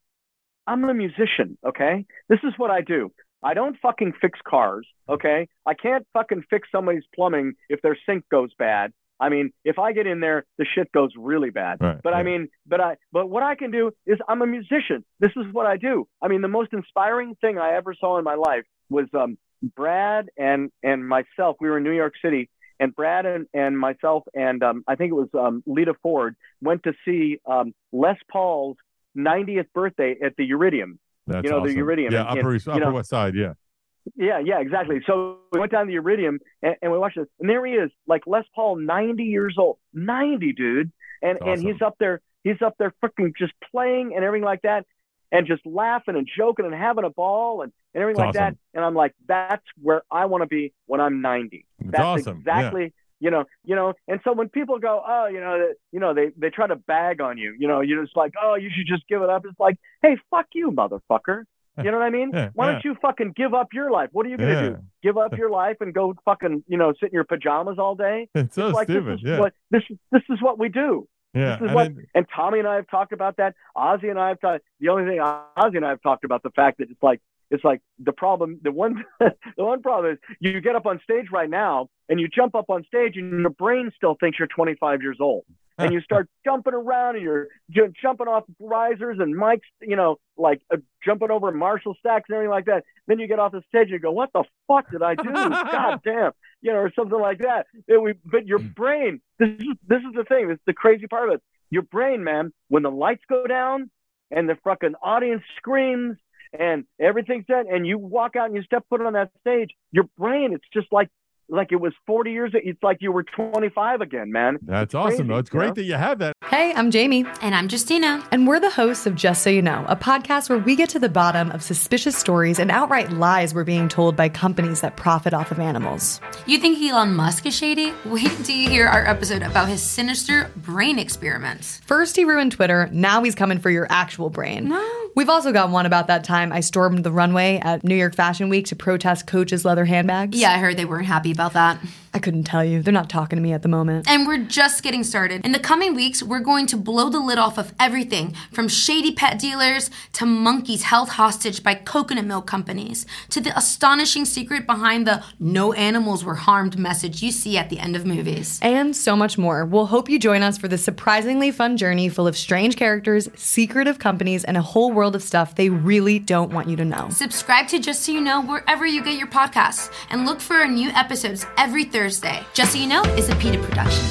I'm a musician, okay? This is what I do. I don't fucking fix cars, okay? I can't fucking fix somebody's plumbing if their sink goes bad. I mean, if I get in there, the shit goes really bad. Right, but right. I mean, but I, but what I can do is I'm a musician. This is what I do. I mean, the most inspiring thing I ever saw in my life was um, Brad and and myself. We were in New York City, and Brad and, and myself and um, I think it was um, Lita Ford went to see um, Les Paul's ninetieth birthday at the Iridium. That's you know, awesome. the Iridium. Yeah, in, Upper, in, East, Upper know, West Side, yeah. Yeah, yeah, exactly. So we went down to the Iridium and, and we watched this. And there he is, like Les Paul, ninety years old. ninety, dude. And That's and awesome. he's up there, he's up there freaking just playing and everything like that, and just laughing and joking and having a ball and, and everything That's like awesome. that. And I'm like, that's where I want to be when I'm ninety. That's That's awesome. exactly Yeah. you know, you know, and so when people go, oh, you know, that, you know, they, they try to bag on you, you know, you're just like, oh, you should just give it up. It's like, hey, fuck you, motherfucker. You know what I mean? Yeah, Why yeah. don't you fucking give up your life? What are you gonna Yeah. do? Give up your life and go fucking, you know, sit in your pajamas all day? It's so like stupid. This is Yeah. what this this is what we do. Yeah. This is And what, then- and Tommy and I have talked about that. Ozzy and I have talked. The only thing Ozzy and I have talked about the fact that it's like it's like the problem. The one the one problem is you get up on stage right now and you jump up on stage and your brain still thinks you're twenty-five years old. And you start jumping around and you're j- jumping off risers and mics, you know, like uh, jumping over Marshall stacks and everything like that. Then you get off the stage and you go, what the fuck did I do? God damn. You know, or something like that. It, we, but your brain, this is, this is the thing. This is the crazy part of it. Your brain, man, when the lights go down and the fucking audience screams and everything's done and you walk out and you step foot on that stage, your brain, it's just like, like it was forty years. It's like you were twenty-five again, man. That's It's awesome, crazy, though. It's you great know? that you have that. Hey, I'm Jamie. And I'm Justina. And we're the hosts of Just So You Know, a podcast where we get to the bottom of suspicious stories and outright lies we're being told by companies that profit off of animals. You think Elon Musk is shady? Wait until you hear our episode about his sinister brain experiments. First he ruined Twitter, now he's coming for your actual brain. No. We've also got one about that time I stormed the runway at New York Fashion Week to protest Coach's leather handbags. Yeah, I heard they weren't happy about that. I couldn't tell you. They're not talking to me at the moment. And we're just getting started. In the coming weeks, we're going to blow the lid off of everything from shady pet dealers to monkeys held hostage by coconut milk companies to the astonishing secret behind the no animals were harmed message you see at the end of movies. And so much more. We'll hope you join us for this surprisingly fun journey full of strange characters, secretive companies, and a whole world of stuff they really don't want you to know. Subscribe to Just So You Know wherever you get your podcasts and look for our new episodes every Thursday. Just So You Know is a PETA production.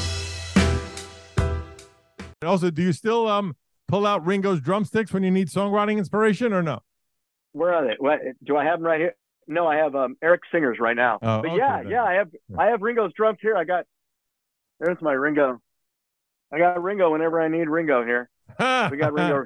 And also, do you still um pull out Ringo's drumsticks when you need songwriting inspiration or no? Where are they? What, do I have them right here? No, I have um, Eric Singer's right now. Oh, but okay, yeah, then. yeah, I have I have Ringo's drums here. I got there's my Ringo. I got Ringo whenever I need Ringo here. We got Ringo.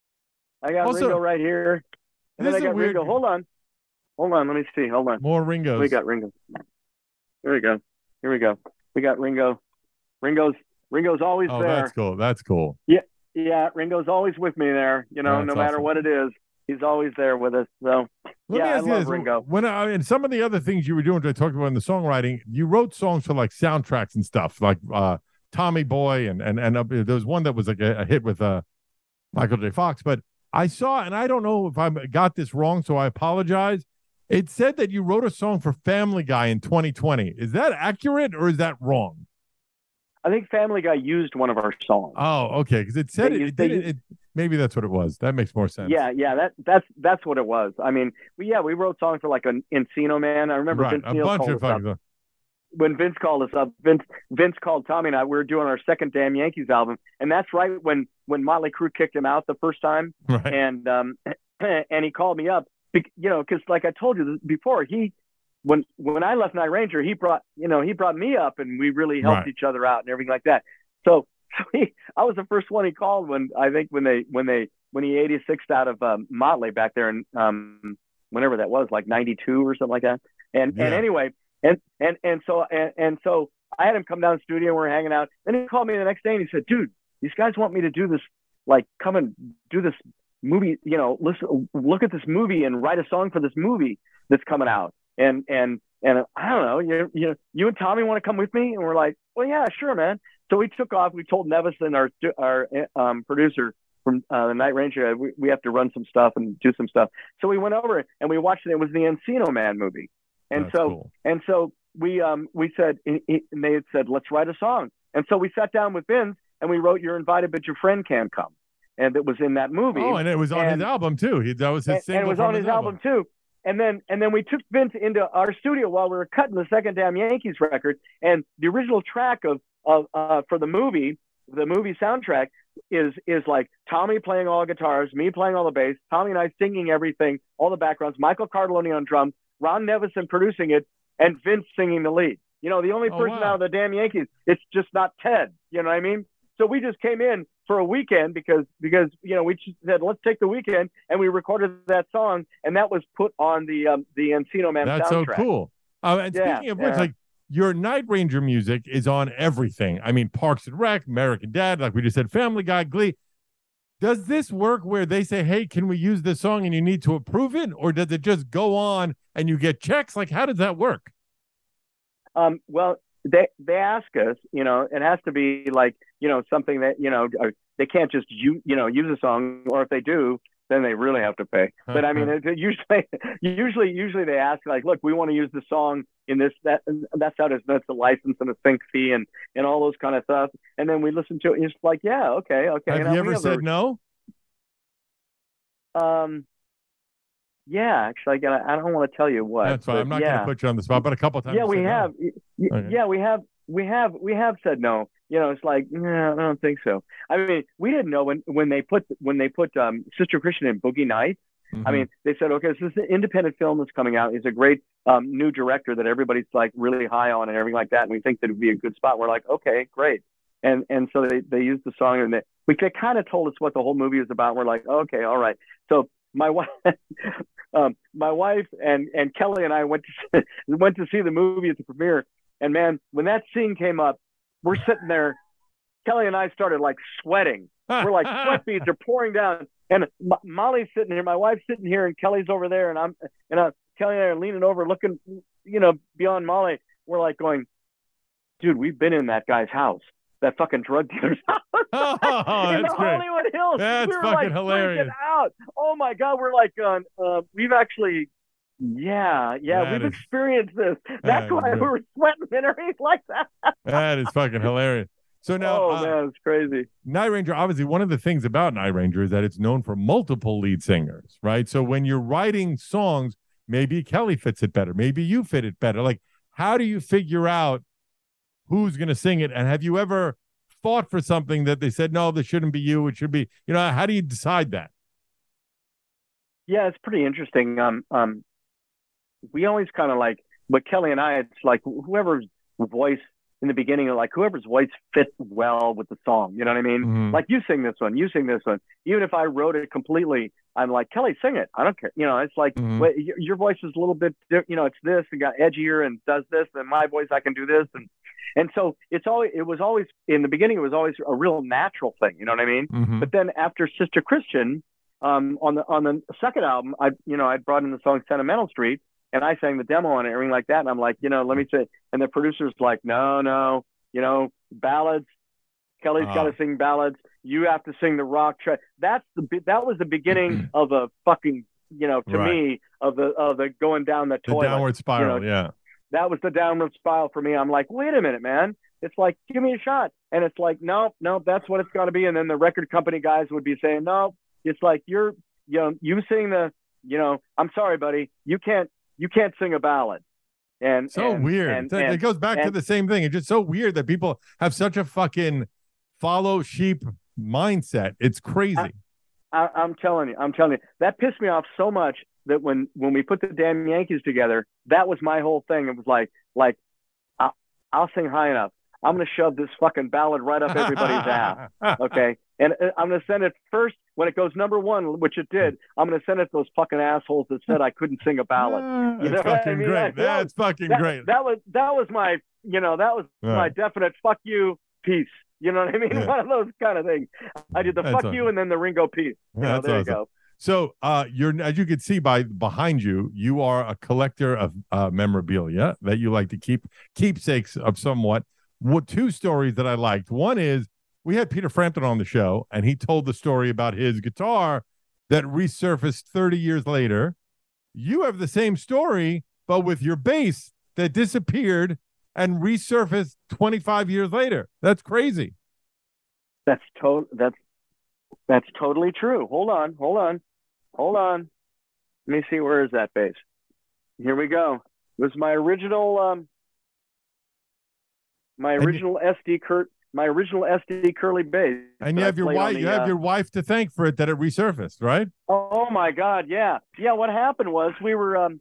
I got Also, Ringo right here. And then this I is a got weird- Ringo. Hold on. Hold on. Let me see. Hold on. More Ringos. We got Ringo. There we go. Here we go. We got Ringo. Ringo's Ringo's always Oh, there. that's cool. That's cool. Yeah, Ringo's always with me there. You know, That's no matter awesome. what it is, he's always there with us. So Let yeah, me I ask you love this. Ringo. When I, and some of the other things you were doing, which I talked about in the songwriting, you wrote songs for like soundtracks and stuff, like uh, Tommy Boy, and and and uh, there was one that was like a, a hit with uh, Michael J. Fox. But I saw, and I don't know if I got this wrong, so I apologize. It said that you wrote a song for Family Guy in twenty twenty. Is that accurate or is that wrong? I think Family Guy used one of our songs. Oh, okay, because it said They it, used- it they didn't. It, maybe that's what it was. That makes more sense. Yeah, yeah, that that's that's what it was. I mean, we, yeah, we wrote songs for like an Encino Man. I remember right. Vince A Neil bunch called of us up. fucking. When Vince called us up, Vince Vince called Tommy and I. We were doing our second Damn Yankees album, and that's right when when Motley Crue kicked him out the first time, Right. and um and he called me up, bec- you know, because like I told you before, he when when I left Night Ranger, he brought you know he brought me up, and we really helped Right. each other out and everything like that. So, so he, I was the first one he called when I think when they when they when he eighty-sixed out of um, Motley back there in um whenever that was, like ninety-two or something like that. And Yeah. and anyway, and and and so and, and so I had him come down to the studio and we we're hanging out. Then he called me the next day and he said, "Dude, these guys want me to do this, like come and do this movie, you know, listen, look at this movie and write a song for this movie that's coming out." And and and I don't know, you you you and Tommy want to come with me? And we're like, "Well, yeah, sure, man." So we took off. We told Nevison, our our um, producer, from uh, the Night Ranger. We, we have to run some stuff and do some stuff. So we went over and we watched it. It was the Encino Man movie. And That's so, cool. and so we, um, we said, and they had said, let's write a song. And so we sat down with Vince and we wrote You're Invited, But Your Friend Can't Come. And it was in that movie. Oh, and it was on and, his album too. He, that was his and, single and it was from on his, his album. album too. And then, and then we took Vince into our studio while we were cutting the second Damn Yankees record. And the original track of, of uh, for the movie, the movie soundtrack is is like Tommy playing all the guitars, me playing all the bass, Tommy and I singing everything, all the backgrounds, Michael Cardelloni on drums, Ron Nevison producing it, and Vince singing the lead. You know, the only Oh, person wow. out of the Damn Yankees, it's just not Ted. You know what I mean? So we just came in for a weekend because, because you know, we just said, let's take the weekend, and we recorded that song, and that was put on the um, the Encino Man That's soundtrack. so cool. Uh, and Yeah, speaking of which, yeah. like your Night Ranger music is on everything. I mean, Parks and Rec, American Dad, like we just said, Family Guy, Glee. Does this work where they say, hey, can we use this song and you need to approve it? Or does it just go on and you get checks? Like, how does that work? Um, well, they they ask us, you know, it has to be like, you know, something that, you know, uh, they can't just you you know use a song, or if they do, then they really have to pay. But I mean, it, it usually usually usually they ask like, look, we want to use the song in this, that, and that's how it is. That's a license and a sync fee and and all those kind of stuff. And then we listen to it, and it's like, yeah, okay, okay. Have know, you we ever have said a- no? Um, yeah, actually, I got. I don't want to tell you what. That's fine. but I'm not yeah. going to put you on the spot, but a couple of times. Yeah, you we said no. have. Y- y- Okay. Yeah, we have. We have. We have said no. You know, it's like, nah, I don't think so. I mean, we didn't know when when they put when they put um, Sister Christian in Boogie Nights. Mhm. I mean, they said, okay, so this is an independent film that's coming out. He's a great um, new director that everybody's like really high on and everything like that. And we think that it'd be a good spot. We're like, okay, great. And and so they, they used the song, and they, we they kind of told us what the whole movie is about. We're like, okay, all right. So my wife, um, my wife and, and Kelly and I went to went to see the movie at the premiere. And man, when that scene came up, we're sitting there. Kelly and I started like sweating. We're like sweat beads are pouring down. And M- Molly's sitting here, my wife's sitting here, and Kelly's over there, and I'm and uh, Kelly and I are leaning over, looking, you know, beyond Molly. We're like going, dude, we've been in that guy's house, that fucking drug dealer's house, Oh, in the that's great. Hollywood Hills. That's we were fucking like hilarious. freaking out. Oh my god, we're like, going, uh, we've actually, yeah, yeah, That we've is- experienced this. That's that is why we good. were sweating and everything like that. That is fucking hilarious. So now, oh uh, man, it's crazy. Night Ranger, obviously, one of the things about Night Ranger is that it's known for multiple lead singers, right? So when you're writing songs, maybe Kelly fits it better, maybe you fit it better. Like, how do you figure out who's going to sing it? And have you ever fought for something that they said, no, this shouldn't be you, it should be, you know, how do you decide that? Yeah, it's pretty interesting. Um, um, we always kind of like, but Kelly and I, it's like whoever's voice in the beginning, like whoever's voice fits well with the song. You know what I mean? Mhm. Like you sing this one, you sing this one. Even if I wrote it completely, I'm like, Kelly, sing it. I don't care. You know, it's like, Mhm. wait, your, your voice is a little bit, di- you know, it's this and got edgier and does this, and my voice, I can do this. And, and so it's always, it was always, in the beginning, it was always a real natural thing. You know what I mean? Mhm. But then after Sister Christian, um, on the on the second album, I you know I brought in the song Sentimental Street, and I sang the demo on it, and everything like that. And I'm like, you know, let me say, and the producer's like, no, no, you know, ballads. Kelly's Ah. got to sing ballads. You have to sing the rock track. That's the be- that was the beginning of a fucking, you know, to Right. me of the of the going down the The toilet. downward spiral, you know, yeah. That was the downward spiral for me. I'm like, wait a minute, man. It's like, give me a shot. And it's like, no, no, that's what it's got to be. And then the record company guys would be saying, no, it's like, you're, you know, you sing the, you know, I'm sorry, buddy, you can't, you can't sing a ballad. And So and, weird. And, It- and- it goes back to and- the same thing. It's just so weird that people have such a fucking follow sheep mindset. It's crazy. I, I'm telling you, I'm telling you, that pissed me off so much that when when we put the damn Yankees together, that was my whole thing. It was like, like, I'll, I'll sing high enough. I'm going to shove this fucking ballad right up everybody's ass. Okay. And uh, I'm going to send it first when it goes number one, which it did. I'm going to send it to those fucking assholes that said I couldn't sing a ballad. You That's know what I fucking mean? great. Like, that That's was- fucking that, great. That was, that was my, you know, that was Right. my definite fuck you piece. You know what I mean? Yeah. One of those kind of things. I did the That's fuck awesome. you and then the Ringo piece. You know, That's there awesome. you go. So, uh, you're as you can see by behind you, you are a collector of uh, memorabilia that you like to keep keepsakes of somewhat. What two stories that I liked? One is we had Peter Frampton on the show, and he told the story about his guitar that resurfaced thirty years later. You have the same story, but with your bass that disappeared and resurfaced twenty-five years later. That's crazy. That's to- that's that's totally true. Hold on, hold on, hold on. Let me see, where is that bass? Here we go. It was my original um my original you, S D Cur- my original S D Curly bass. And you have your wife the, you have uh, your wife to thank for it that it resurfaced, right? Oh my God, yeah. Yeah, what happened was we were um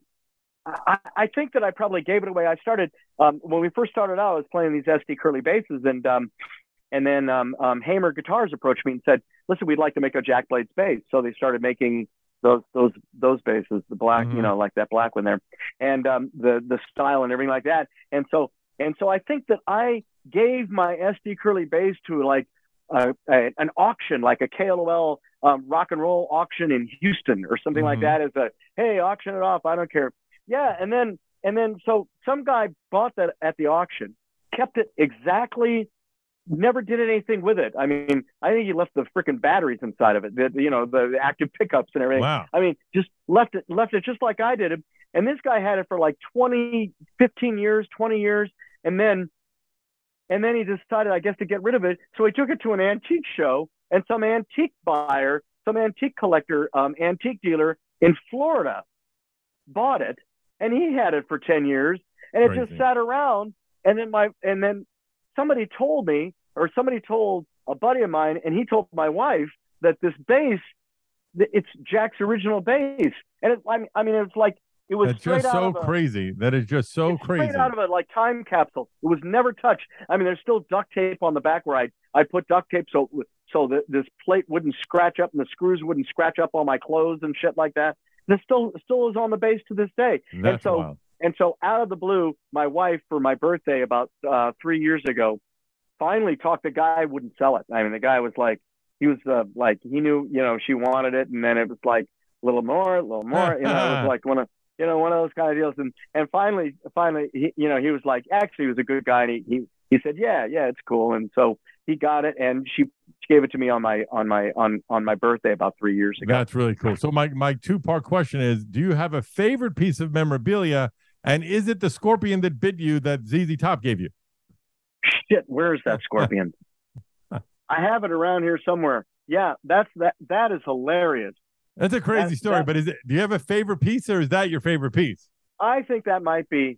I, I think that I probably gave it away. I started um when we first started out, I was playing these S D Curly basses, and um and then um, um Hamer Guitars approached me and said, "Listen, we'd like to make a Jack Blades bass." So they started making those those those basses, the black, mm-hmm. you know, like that black one there, and um the the style and everything like that. And so and so I think that I gave my S D Curly bass to like uh, a, an auction, like a K L O L um, rock and roll auction in Houston or something mm-hmm. like that, as a, hey, auction it off, I don't care. Yeah, and then and then so some guy bought that at the auction, kept it exactly, never did anything with it. I mean, I think he left the freaking batteries inside of it, the, you know, the active pickups and everything. Wow. I mean, just left it left it just like I did it. And this guy had it for like twenty, fifteen years, twenty years, and then and then he decided, I guess, to get rid of it. So he took it to an antique show, and some antique buyer, some antique collector, um, antique dealer in Florida bought it, and he had it for ten years, and it Crazy. just sat around. And then my and then somebody told me, or somebody told a buddy of mine, and he told my wife that this bass, it's Jack's original bass. And it, I mean, I mean, it's like it was That's straight just out so of a, crazy. That is just so it's crazy. Straight out of a like time capsule. It was never touched. I mean, there's still duct tape on the back where I I put duct tape so so that this plate wouldn't scratch up and the screws wouldn't scratch up on my clothes and shit like that. This still still is on the bass to this day. That's and so wild. and so out of the blue, my wife, for my birthday about uh, three years ago, finally talked. The guy wouldn't sell it. I mean, the guy was like, he was uh, like, he knew, you know, she wanted it, and then it was like a little more, a little more. You know, it was like one of, you know, one of those kind of deals. And and finally, finally, he, you know, he was like, actually, he was a good guy, and he he, he said, yeah, yeah, it's cool. And so he got it, and she gave it to me on my on my on on my birthday about three years ago. That's really cool. So my my two part question is: do you have a favorite piece of memorabilia, and is it the scorpion that bit you that Z Z Top gave you? Shit, where's that scorpion? I have it around here somewhere. Yeah, that's that. That is hilarious. That's a crazy That's, story. that, but is it? Do you have a favorite piece, or is that your favorite piece? I think that might be.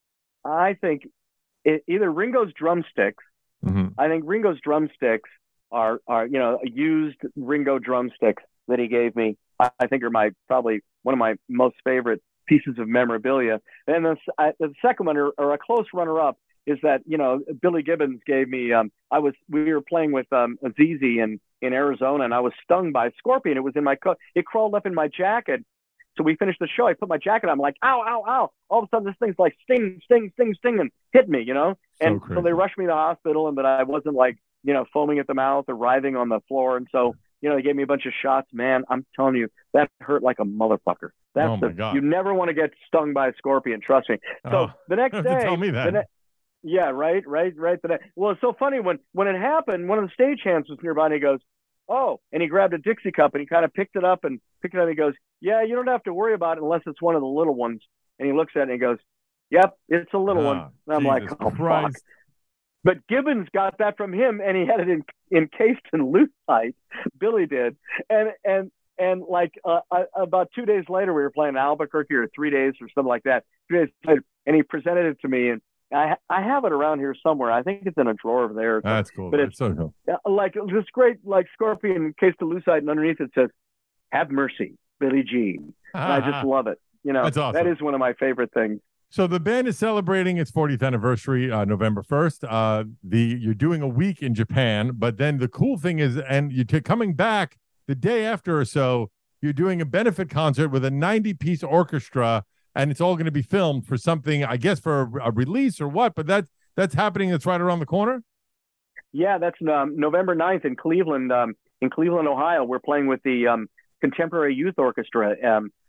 I think it, either Ringo's drumsticks. Mm-hmm. I think Ringo's drumsticks are are you know used Ringo drumsticks that he gave me. I, I think are my probably one of my most favorite pieces of memorabilia. And the, I, the second one, or, or a close runner up, is that, you know, Billy Gibbons gave me, um, I was, we were playing with um, Z Z in, in Arizona, and I was stung by a scorpion. It was in my coat. It crawled up in my jacket. So we finished the show. I put my jacket on. I'm like, ow, ow, ow. All of a sudden, this thing's like sting, sting, sting, sting, and hit me, you know? So and crazy. so they rushed me to the hospital, and but I wasn't like, you know, foaming at the mouth or writhing on the floor. And so, you know, they gave me a bunch of shots. Man, I'm telling you, that hurt like a motherfucker. That's oh my the, God. You never want to get stung by a scorpion. Trust me. So oh, the next day, tell me that. the ne- yeah, right, right, right. The ne- well, it's so funny when when it happened. One of the stagehands was nearby, and he goes, "Oh," and he grabbed a Dixie cup and he kind of picked it up and picked it up. And he goes, "Yeah, you don't have to worry about it unless it's one of the little ones." And he looks at it and he goes, "Yep, it's a little oh, one." And I'm Jesus like, "Oh Christ. fuck." But Gibbons got that from him, and he had it in, encased in lucite. Billy did, and and and like uh, I, about two days later, we were playing in Albuquerque, or three days, or something like that. Three days later, and he presented it to me, and I I have it around here somewhere. I think it's in a drawer over there. That's cool. But That's it's so cool. uh, like this great like scorpion encased in lucite, and underneath it says, "Have mercy, Billy G." And I just love it. You know, That's awesome. That is one of my favorite things. So the band is celebrating its fortieth anniversary, uh, November first. Uh, the you're doing a week in Japan, but then the cool thing is, and you're t- coming back the day after or so, you're doing a benefit concert with a ninety-piece orchestra, and it's all going to be filmed for something, I guess, for a, a release or what. But that's that's happening. That's right around the corner. Yeah, that's um, November ninth in Cleveland, um, in Cleveland, Ohio. We're playing with the um, Contemporary Youth Orchestra. Um,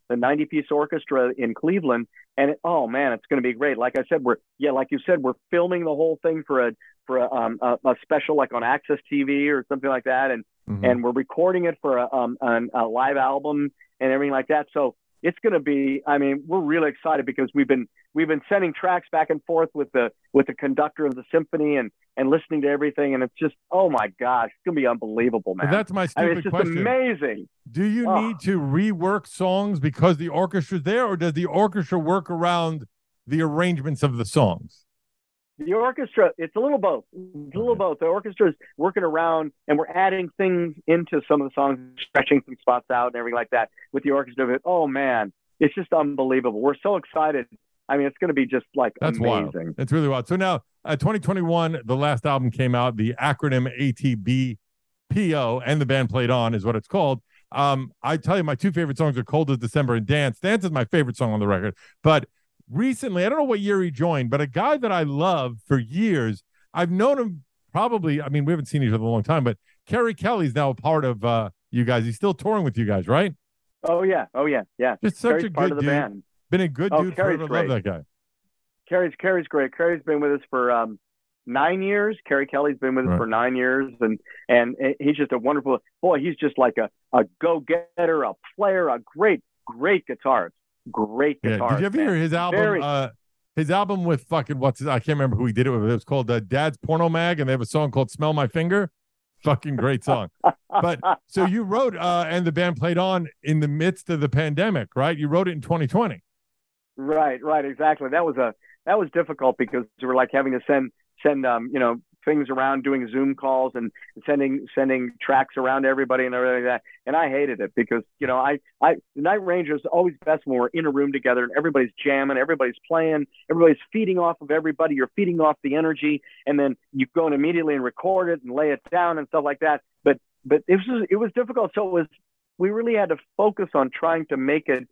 the ninety piece orchestra in Cleveland. And it, oh man, it's going to be great. Like I said, we're yeah, like you said, we're filming the whole thing for a for a, um, a, a special like on Access T V or something like that, and mm-hmm. and we're recording it for a, um, an, a live album and everything like that. So it's going to be. I mean, we're really excited because we've been we've been sending tracks back and forth with the with the conductor of the symphony and and listening to everything, and it's just oh my gosh, it's going to be unbelievable, man. But that's my stupid I mean, it's just question. Amazing. Do you oh. need to rework songs because the orchestra's there, or does the orchestra work around the arrangements of the songs? The orchestra, it's a little both. It's a little both. The orchestra is working around, and we're adding things into some of the songs, stretching some spots out and everything like that with the orchestra. Oh, man, it's just unbelievable. We're so excited. I mean, it's going to be just like That's amazing. Wild. It's really wild. So now, uh, twenty twenty-one, the last album came out, the acronym A T B P O, and the band played on is what it's called. Um, I tell you, my two favorite songs are Cold as December and Dance. Dance is my favorite song on the record, but recently, I don't know what year he joined, but a guy that I love for years, I've known him probably, I mean, we haven't seen each other a long time, but Kerry Kelly's now a part of uh, you guys. He's still touring with you guys, right? Oh, yeah. Oh, yeah. Yeah. Just such Kerry's a part good of the dude. Band. Been a good oh, dude Kerry's forever. Great. Love that guy. Kerry's, Kerry's great. Kerry's been with us for um, nine years. Kerry Kelly's been with us right. for nine years. And, and he's just a wonderful, boy, he's just like a, a go-getter, a player, a great, great guitarist. Great guitarist. Yeah. Did you ever man. hear his album? Very, uh, His album with fucking what's his, I can't remember who he did it with. It was called uh, Dad's Porno Mag, and they have a song called "Smell My Finger." Fucking great song. But so you wrote, uh, and the band played on in the midst of the pandemic, right? You wrote it in twenty twenty. Right, right, exactly. That was a that was difficult because we were like having to send send um you know things around, doing Zoom calls and sending sending tracks around to everybody and everything like that. And I hated it because, you know, I, I the Night Ranger is always best when we're in a room together and everybody's jamming, everybody's playing, everybody's feeding off of everybody. You're feeding off the energy, and then you go and immediately and record it and lay it down and stuff like that. But but it was it was difficult. So it was we really had to focus on trying to make it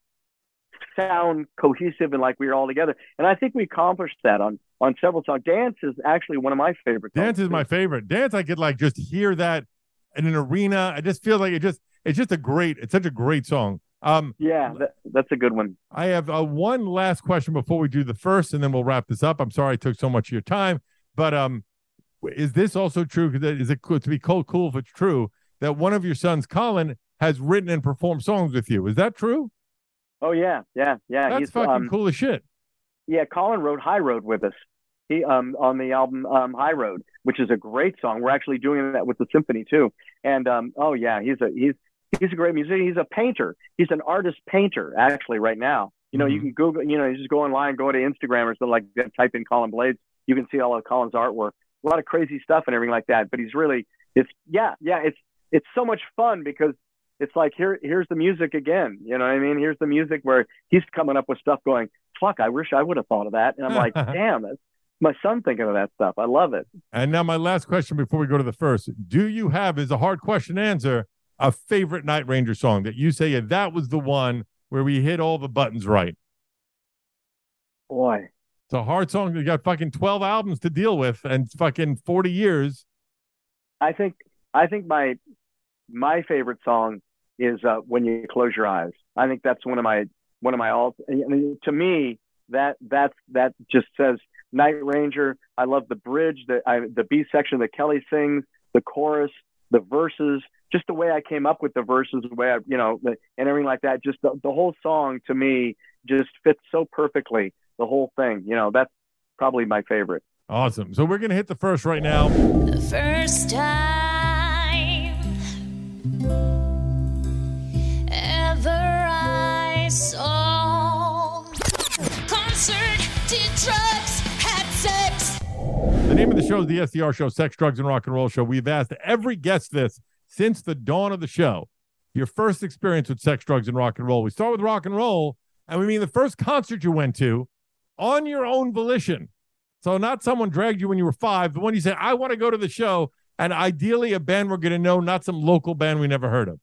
sound cohesive and like we were all together. And I think we accomplished that on on several songs. Dance is actually one of my favorite songs. Dance is my favorite. Dance, I could like just hear that in an arena. I just feel like it just it's just a great, it's such a great song. Um, yeah, that, that's a good one. I have uh, one last question before we do the first, and then we'll wrap this up. I'm sorry I took so much of your time, but um, is this also true? Is it cool to be cool, cool if it's true that one of your sons, Colin, has written and performed songs with you? Is that true? Oh yeah, yeah, yeah. That's He's fucking um, cool as shit. Yeah, Colin wrote High Road with us. He um on the album um High Road, which is a great song. We're actually doing that with the symphony too. And um oh yeah, he's a he's he's a great musician. He's a painter. He's an artist painter actually right now. You know, mm-hmm. you can Google, you know, you just go online, go to Instagram or something like that, type in Colin Blades. You can see all of Colin's artwork. A lot of crazy stuff and everything like that. But he's really it's yeah, yeah, it's it's so much fun because it's like, here, here's the music again. You know what I mean? Here's the music where he's coming up with stuff going, fuck, I wish I would have thought of that. And I'm like, damn, that's my son thinking of that stuff. I love it. And now my last question before we go to the first. Do you have, is a hard question to answer, a favorite Night Ranger song that you say, yeah, that was the one where we hit all the buttons right? Boy. It's a hard song. You got fucking twelve albums to deal with and fucking forty years. I think, I think my, my favorite song is uh, When You Close Your Eyes. I think that's one of my one of my all. To me, that that's that just says Night Ranger. I love the bridge, the I, the B section that Kelly sings, the chorus, the verses, just the way I came up with the verses, the way I, you know, the, and everything like that. Just the, the whole song to me just fits so perfectly. The whole thing, you know, that's probably my favorite. Awesome. So we're gonna hit the first right now. The first time ever I saw concert, did drugs, had sex. The name of the show is the S D R Show, Sex, Drugs, and Rock and Roll Show. We've asked every guest this since the dawn of the show. Your first experience with sex, drugs, and rock and roll. We start with rock and roll, and we mean the first concert you went to on your own volition. So not someone dragged you when you were five, the one you said, I want to go to the show, and ideally a band we're going to know, not some local band we never heard of.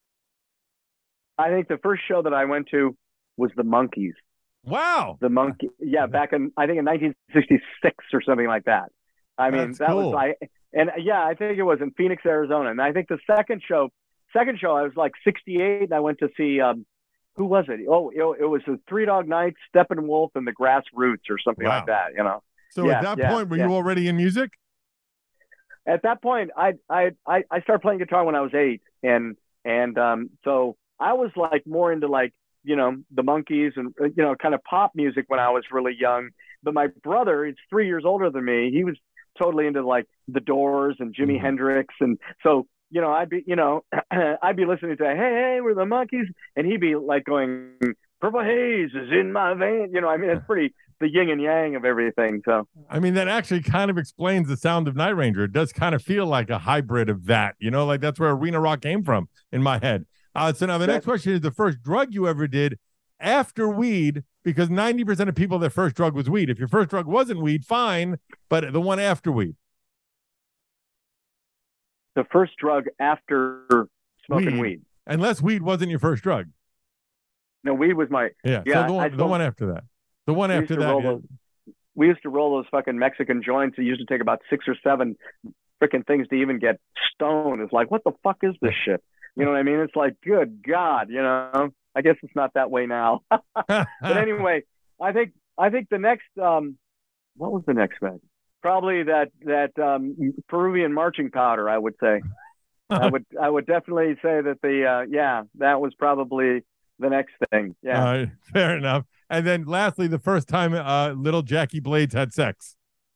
I think the first show that I went to was the Monkees. Wow. The Monkey, yeah, back in, I think in nineteen sixty-six or something like that. I mean, That's that cool. was, I, and yeah, I think it was in Phoenix, Arizona. And I think the second show, second show, I was like sixty-eight, and I went to see, um, who was it? Oh, it, it was the Three Dog Night, Steppenwolf, and the Grassroots or something Wow. like that. You know. So Yeah, at that yeah, point, were yeah. you already in music? At that point, I I I I started playing guitar when I was eight, and and um, so I was like more into like you know the Monkees and you know kind of pop music when I was really young. But my brother, he's three years older than me. He was totally into like the Doors and Jimi Mm-hmm. Hendrix, and so you know I'd be you know I'd be listening to hey hey we're the Monkees, and he'd be like going Purple Haze is in my vein. You know I mean it's pretty the yin and yang of everything. So I mean, that actually kind of explains the sound of Night Ranger. It does kind of feel like a hybrid of that, you know, like that's where Arena Rock came from in my head. Uh, so now the next question is the first drug you ever did after weed, because ninety percent of people, their first drug was weed. If your first drug wasn't weed, fine, but the one after weed. the first drug after smoking Weed. weed. Unless weed wasn't your first drug. No, weed was my Yeah, yeah. so the I one, the smoked- one after that. The one we used after to that. roll yeah. those- we used to roll those fucking Mexican joints. It used to take about six or seven freaking things to even get stoned. It's like, what the fuck is this shit? You know what I mean? It's like, good God, you know. I guess it's not that way now. But anyway, I think I think the next um, what was the next thing? Probably that that um, Peruvian marching powder. I would say. I would I would definitely say that the uh, yeah that was probably the next thing. Yeah. All right, fair enough. And then lastly, the first time uh, little Jackie Blades had sex.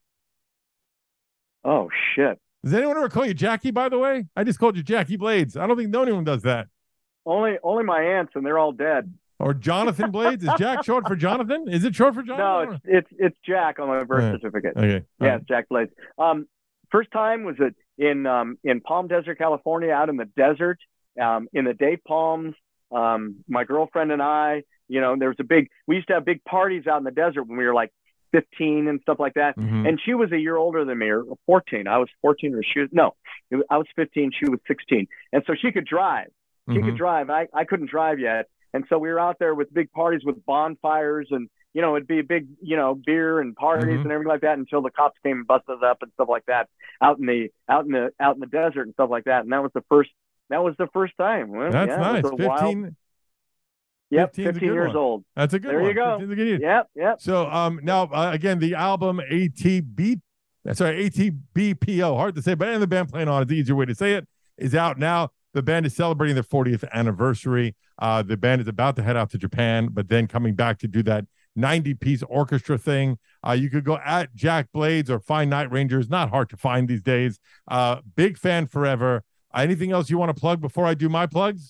Oh shit. Does anyone ever call you Jackie, by the way? I just called you Jackie Blades. I don't think no anyone does that. Only only my aunts, and they're all dead. Or Jonathan Blades. Is Jack short for Jonathan? Is it short for No, Jonathan? it's it's it's Jack on my birth Yeah. certificate. Okay. Yeah, All it's Jack Blades. Um, first time was it in um in Palm Desert, California, out in the desert, um, in the Date Palms. Um, my girlfriend and I, you know, there was a big. We used to have big parties out in the desert when we were like fifteen and stuff like that. Mhm. And she was a year older than me, or fourteen. I was fourteen, or she was no, it was, I was fifteen. She was sixteen, and so she could drive. She Mhm. could drive. I I couldn't drive yet, and so we were out there with big parties with bonfires and. You know, it'd be a big, you know, beer and parties Mhm. and everything like that until the cops came and busted us up and stuff like that out in the out in the out in the desert and stuff like that. And that was the first that was the first time. Well, That's yeah, nice. It was a wild, fifteen. yep, fifteen's a fifteen good years one. old. That's a good There one. you go. fifteen's a good year. Yep, yep. So um now uh, again the album A T B sorry A T B P O, hard to say, but and the band playing on is the easier way to say it, is out now. The band is celebrating their fortieth anniversary. Uh, the band is about to head out to Japan, but then coming back to do that ninety piece orchestra thing. Uh, you could go at Jack Blades or find Night Rangers. Not hard to find these days. Uh, big fan forever. Uh, anything else you want to plug before I do my plugs?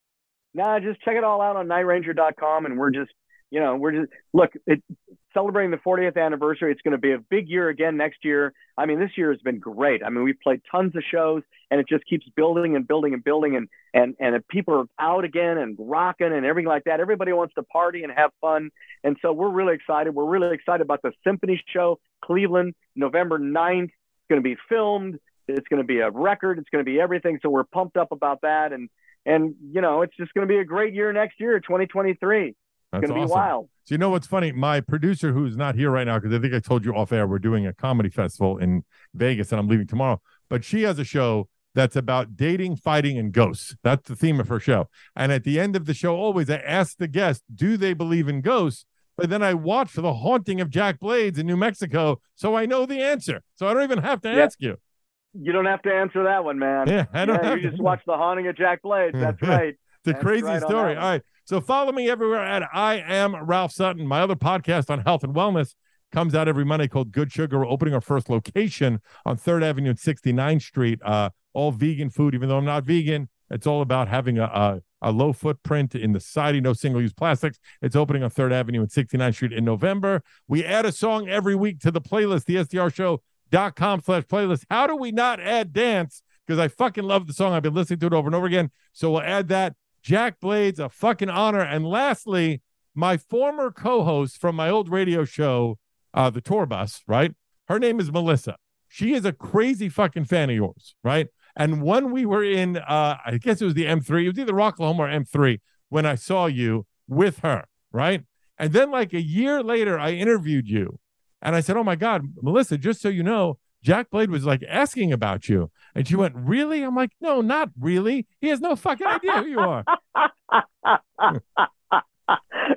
Nah, just check it all out on night ranger dot com, and we're just, you know, we're just look. It, celebrating the fortieth anniversary. It's going to be a big year again next year. I mean, this year has been great. I mean, we've played tons of shows, and it just keeps building and building and building, and and and if people are out again and rocking and everything like that. Everybody wants to party and have fun, and so we're really excited. We're really excited about the Symphony Show, Cleveland, November ninth. It's going to be filmed. It's going to be a record. It's going to be everything. So we're pumped up about that, and and you know, it's just going to be a great year next year, twenty twenty-three. It's That's going to be awesome. wild. So you know what's funny? My producer, who's not here right now, because I think I told you off air, we're doing a comedy festival in Vegas, and I'm leaving tomorrow. But she has a show that's about dating, fighting, and ghosts. That's the theme of her show. And at the end of the show, always I ask the guest, do they believe in ghosts? But then I watch for the haunting of Jack Blades in New Mexico, so I know the answer. So I don't even have to Yeah. ask you. You don't have to answer that one, man. Yeah, I don't have you to. just watch The Haunting of Jack Blades. That's right. It's a That's crazy right on story. that All one. right. So follow me everywhere at I am Ralph Sutton. My other podcast on health and wellness comes out every Monday called Good Sugar. We're opening our first location on third Avenue and sixty-ninth Street. Uh, all vegan food, even though I'm not vegan. It's all about having a, a, a low footprint in the society, no single-use plastics. It's opening on third Avenue and sixty-ninth Street in November. We add a song every week to the playlist, the S D R show dot com slash playlist. How do we not add dance? Because I fucking love the song. I've been listening to it over and over again. So we'll add that. Jack Blades, a fucking honor. And lastly, my former co-host from my old radio show, uh, The Tour Bus, right? Her name is Melissa. She is a crazy fucking fan of yours, right? And when we were in, uh, I guess it was the M three, it was either Rocklahoma or M three when I saw you with her, right? And then like a year later, I interviewed you. And I said, oh my God, Melissa, just so you know, Jack Blade was like asking about you. And she went, really? I'm like, no, not really. He has no fucking idea who you are.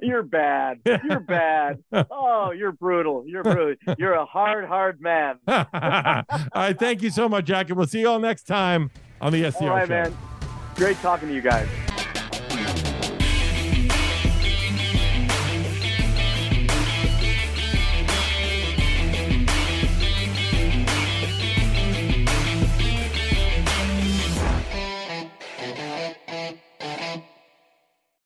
You're bad. You're bad. Oh, you're brutal. You're brutal. You're a hard, hard man. All right. Thank you so much, Jack. And we'll see you all next time on the S C R All right, Show. man. Great talking to you guys.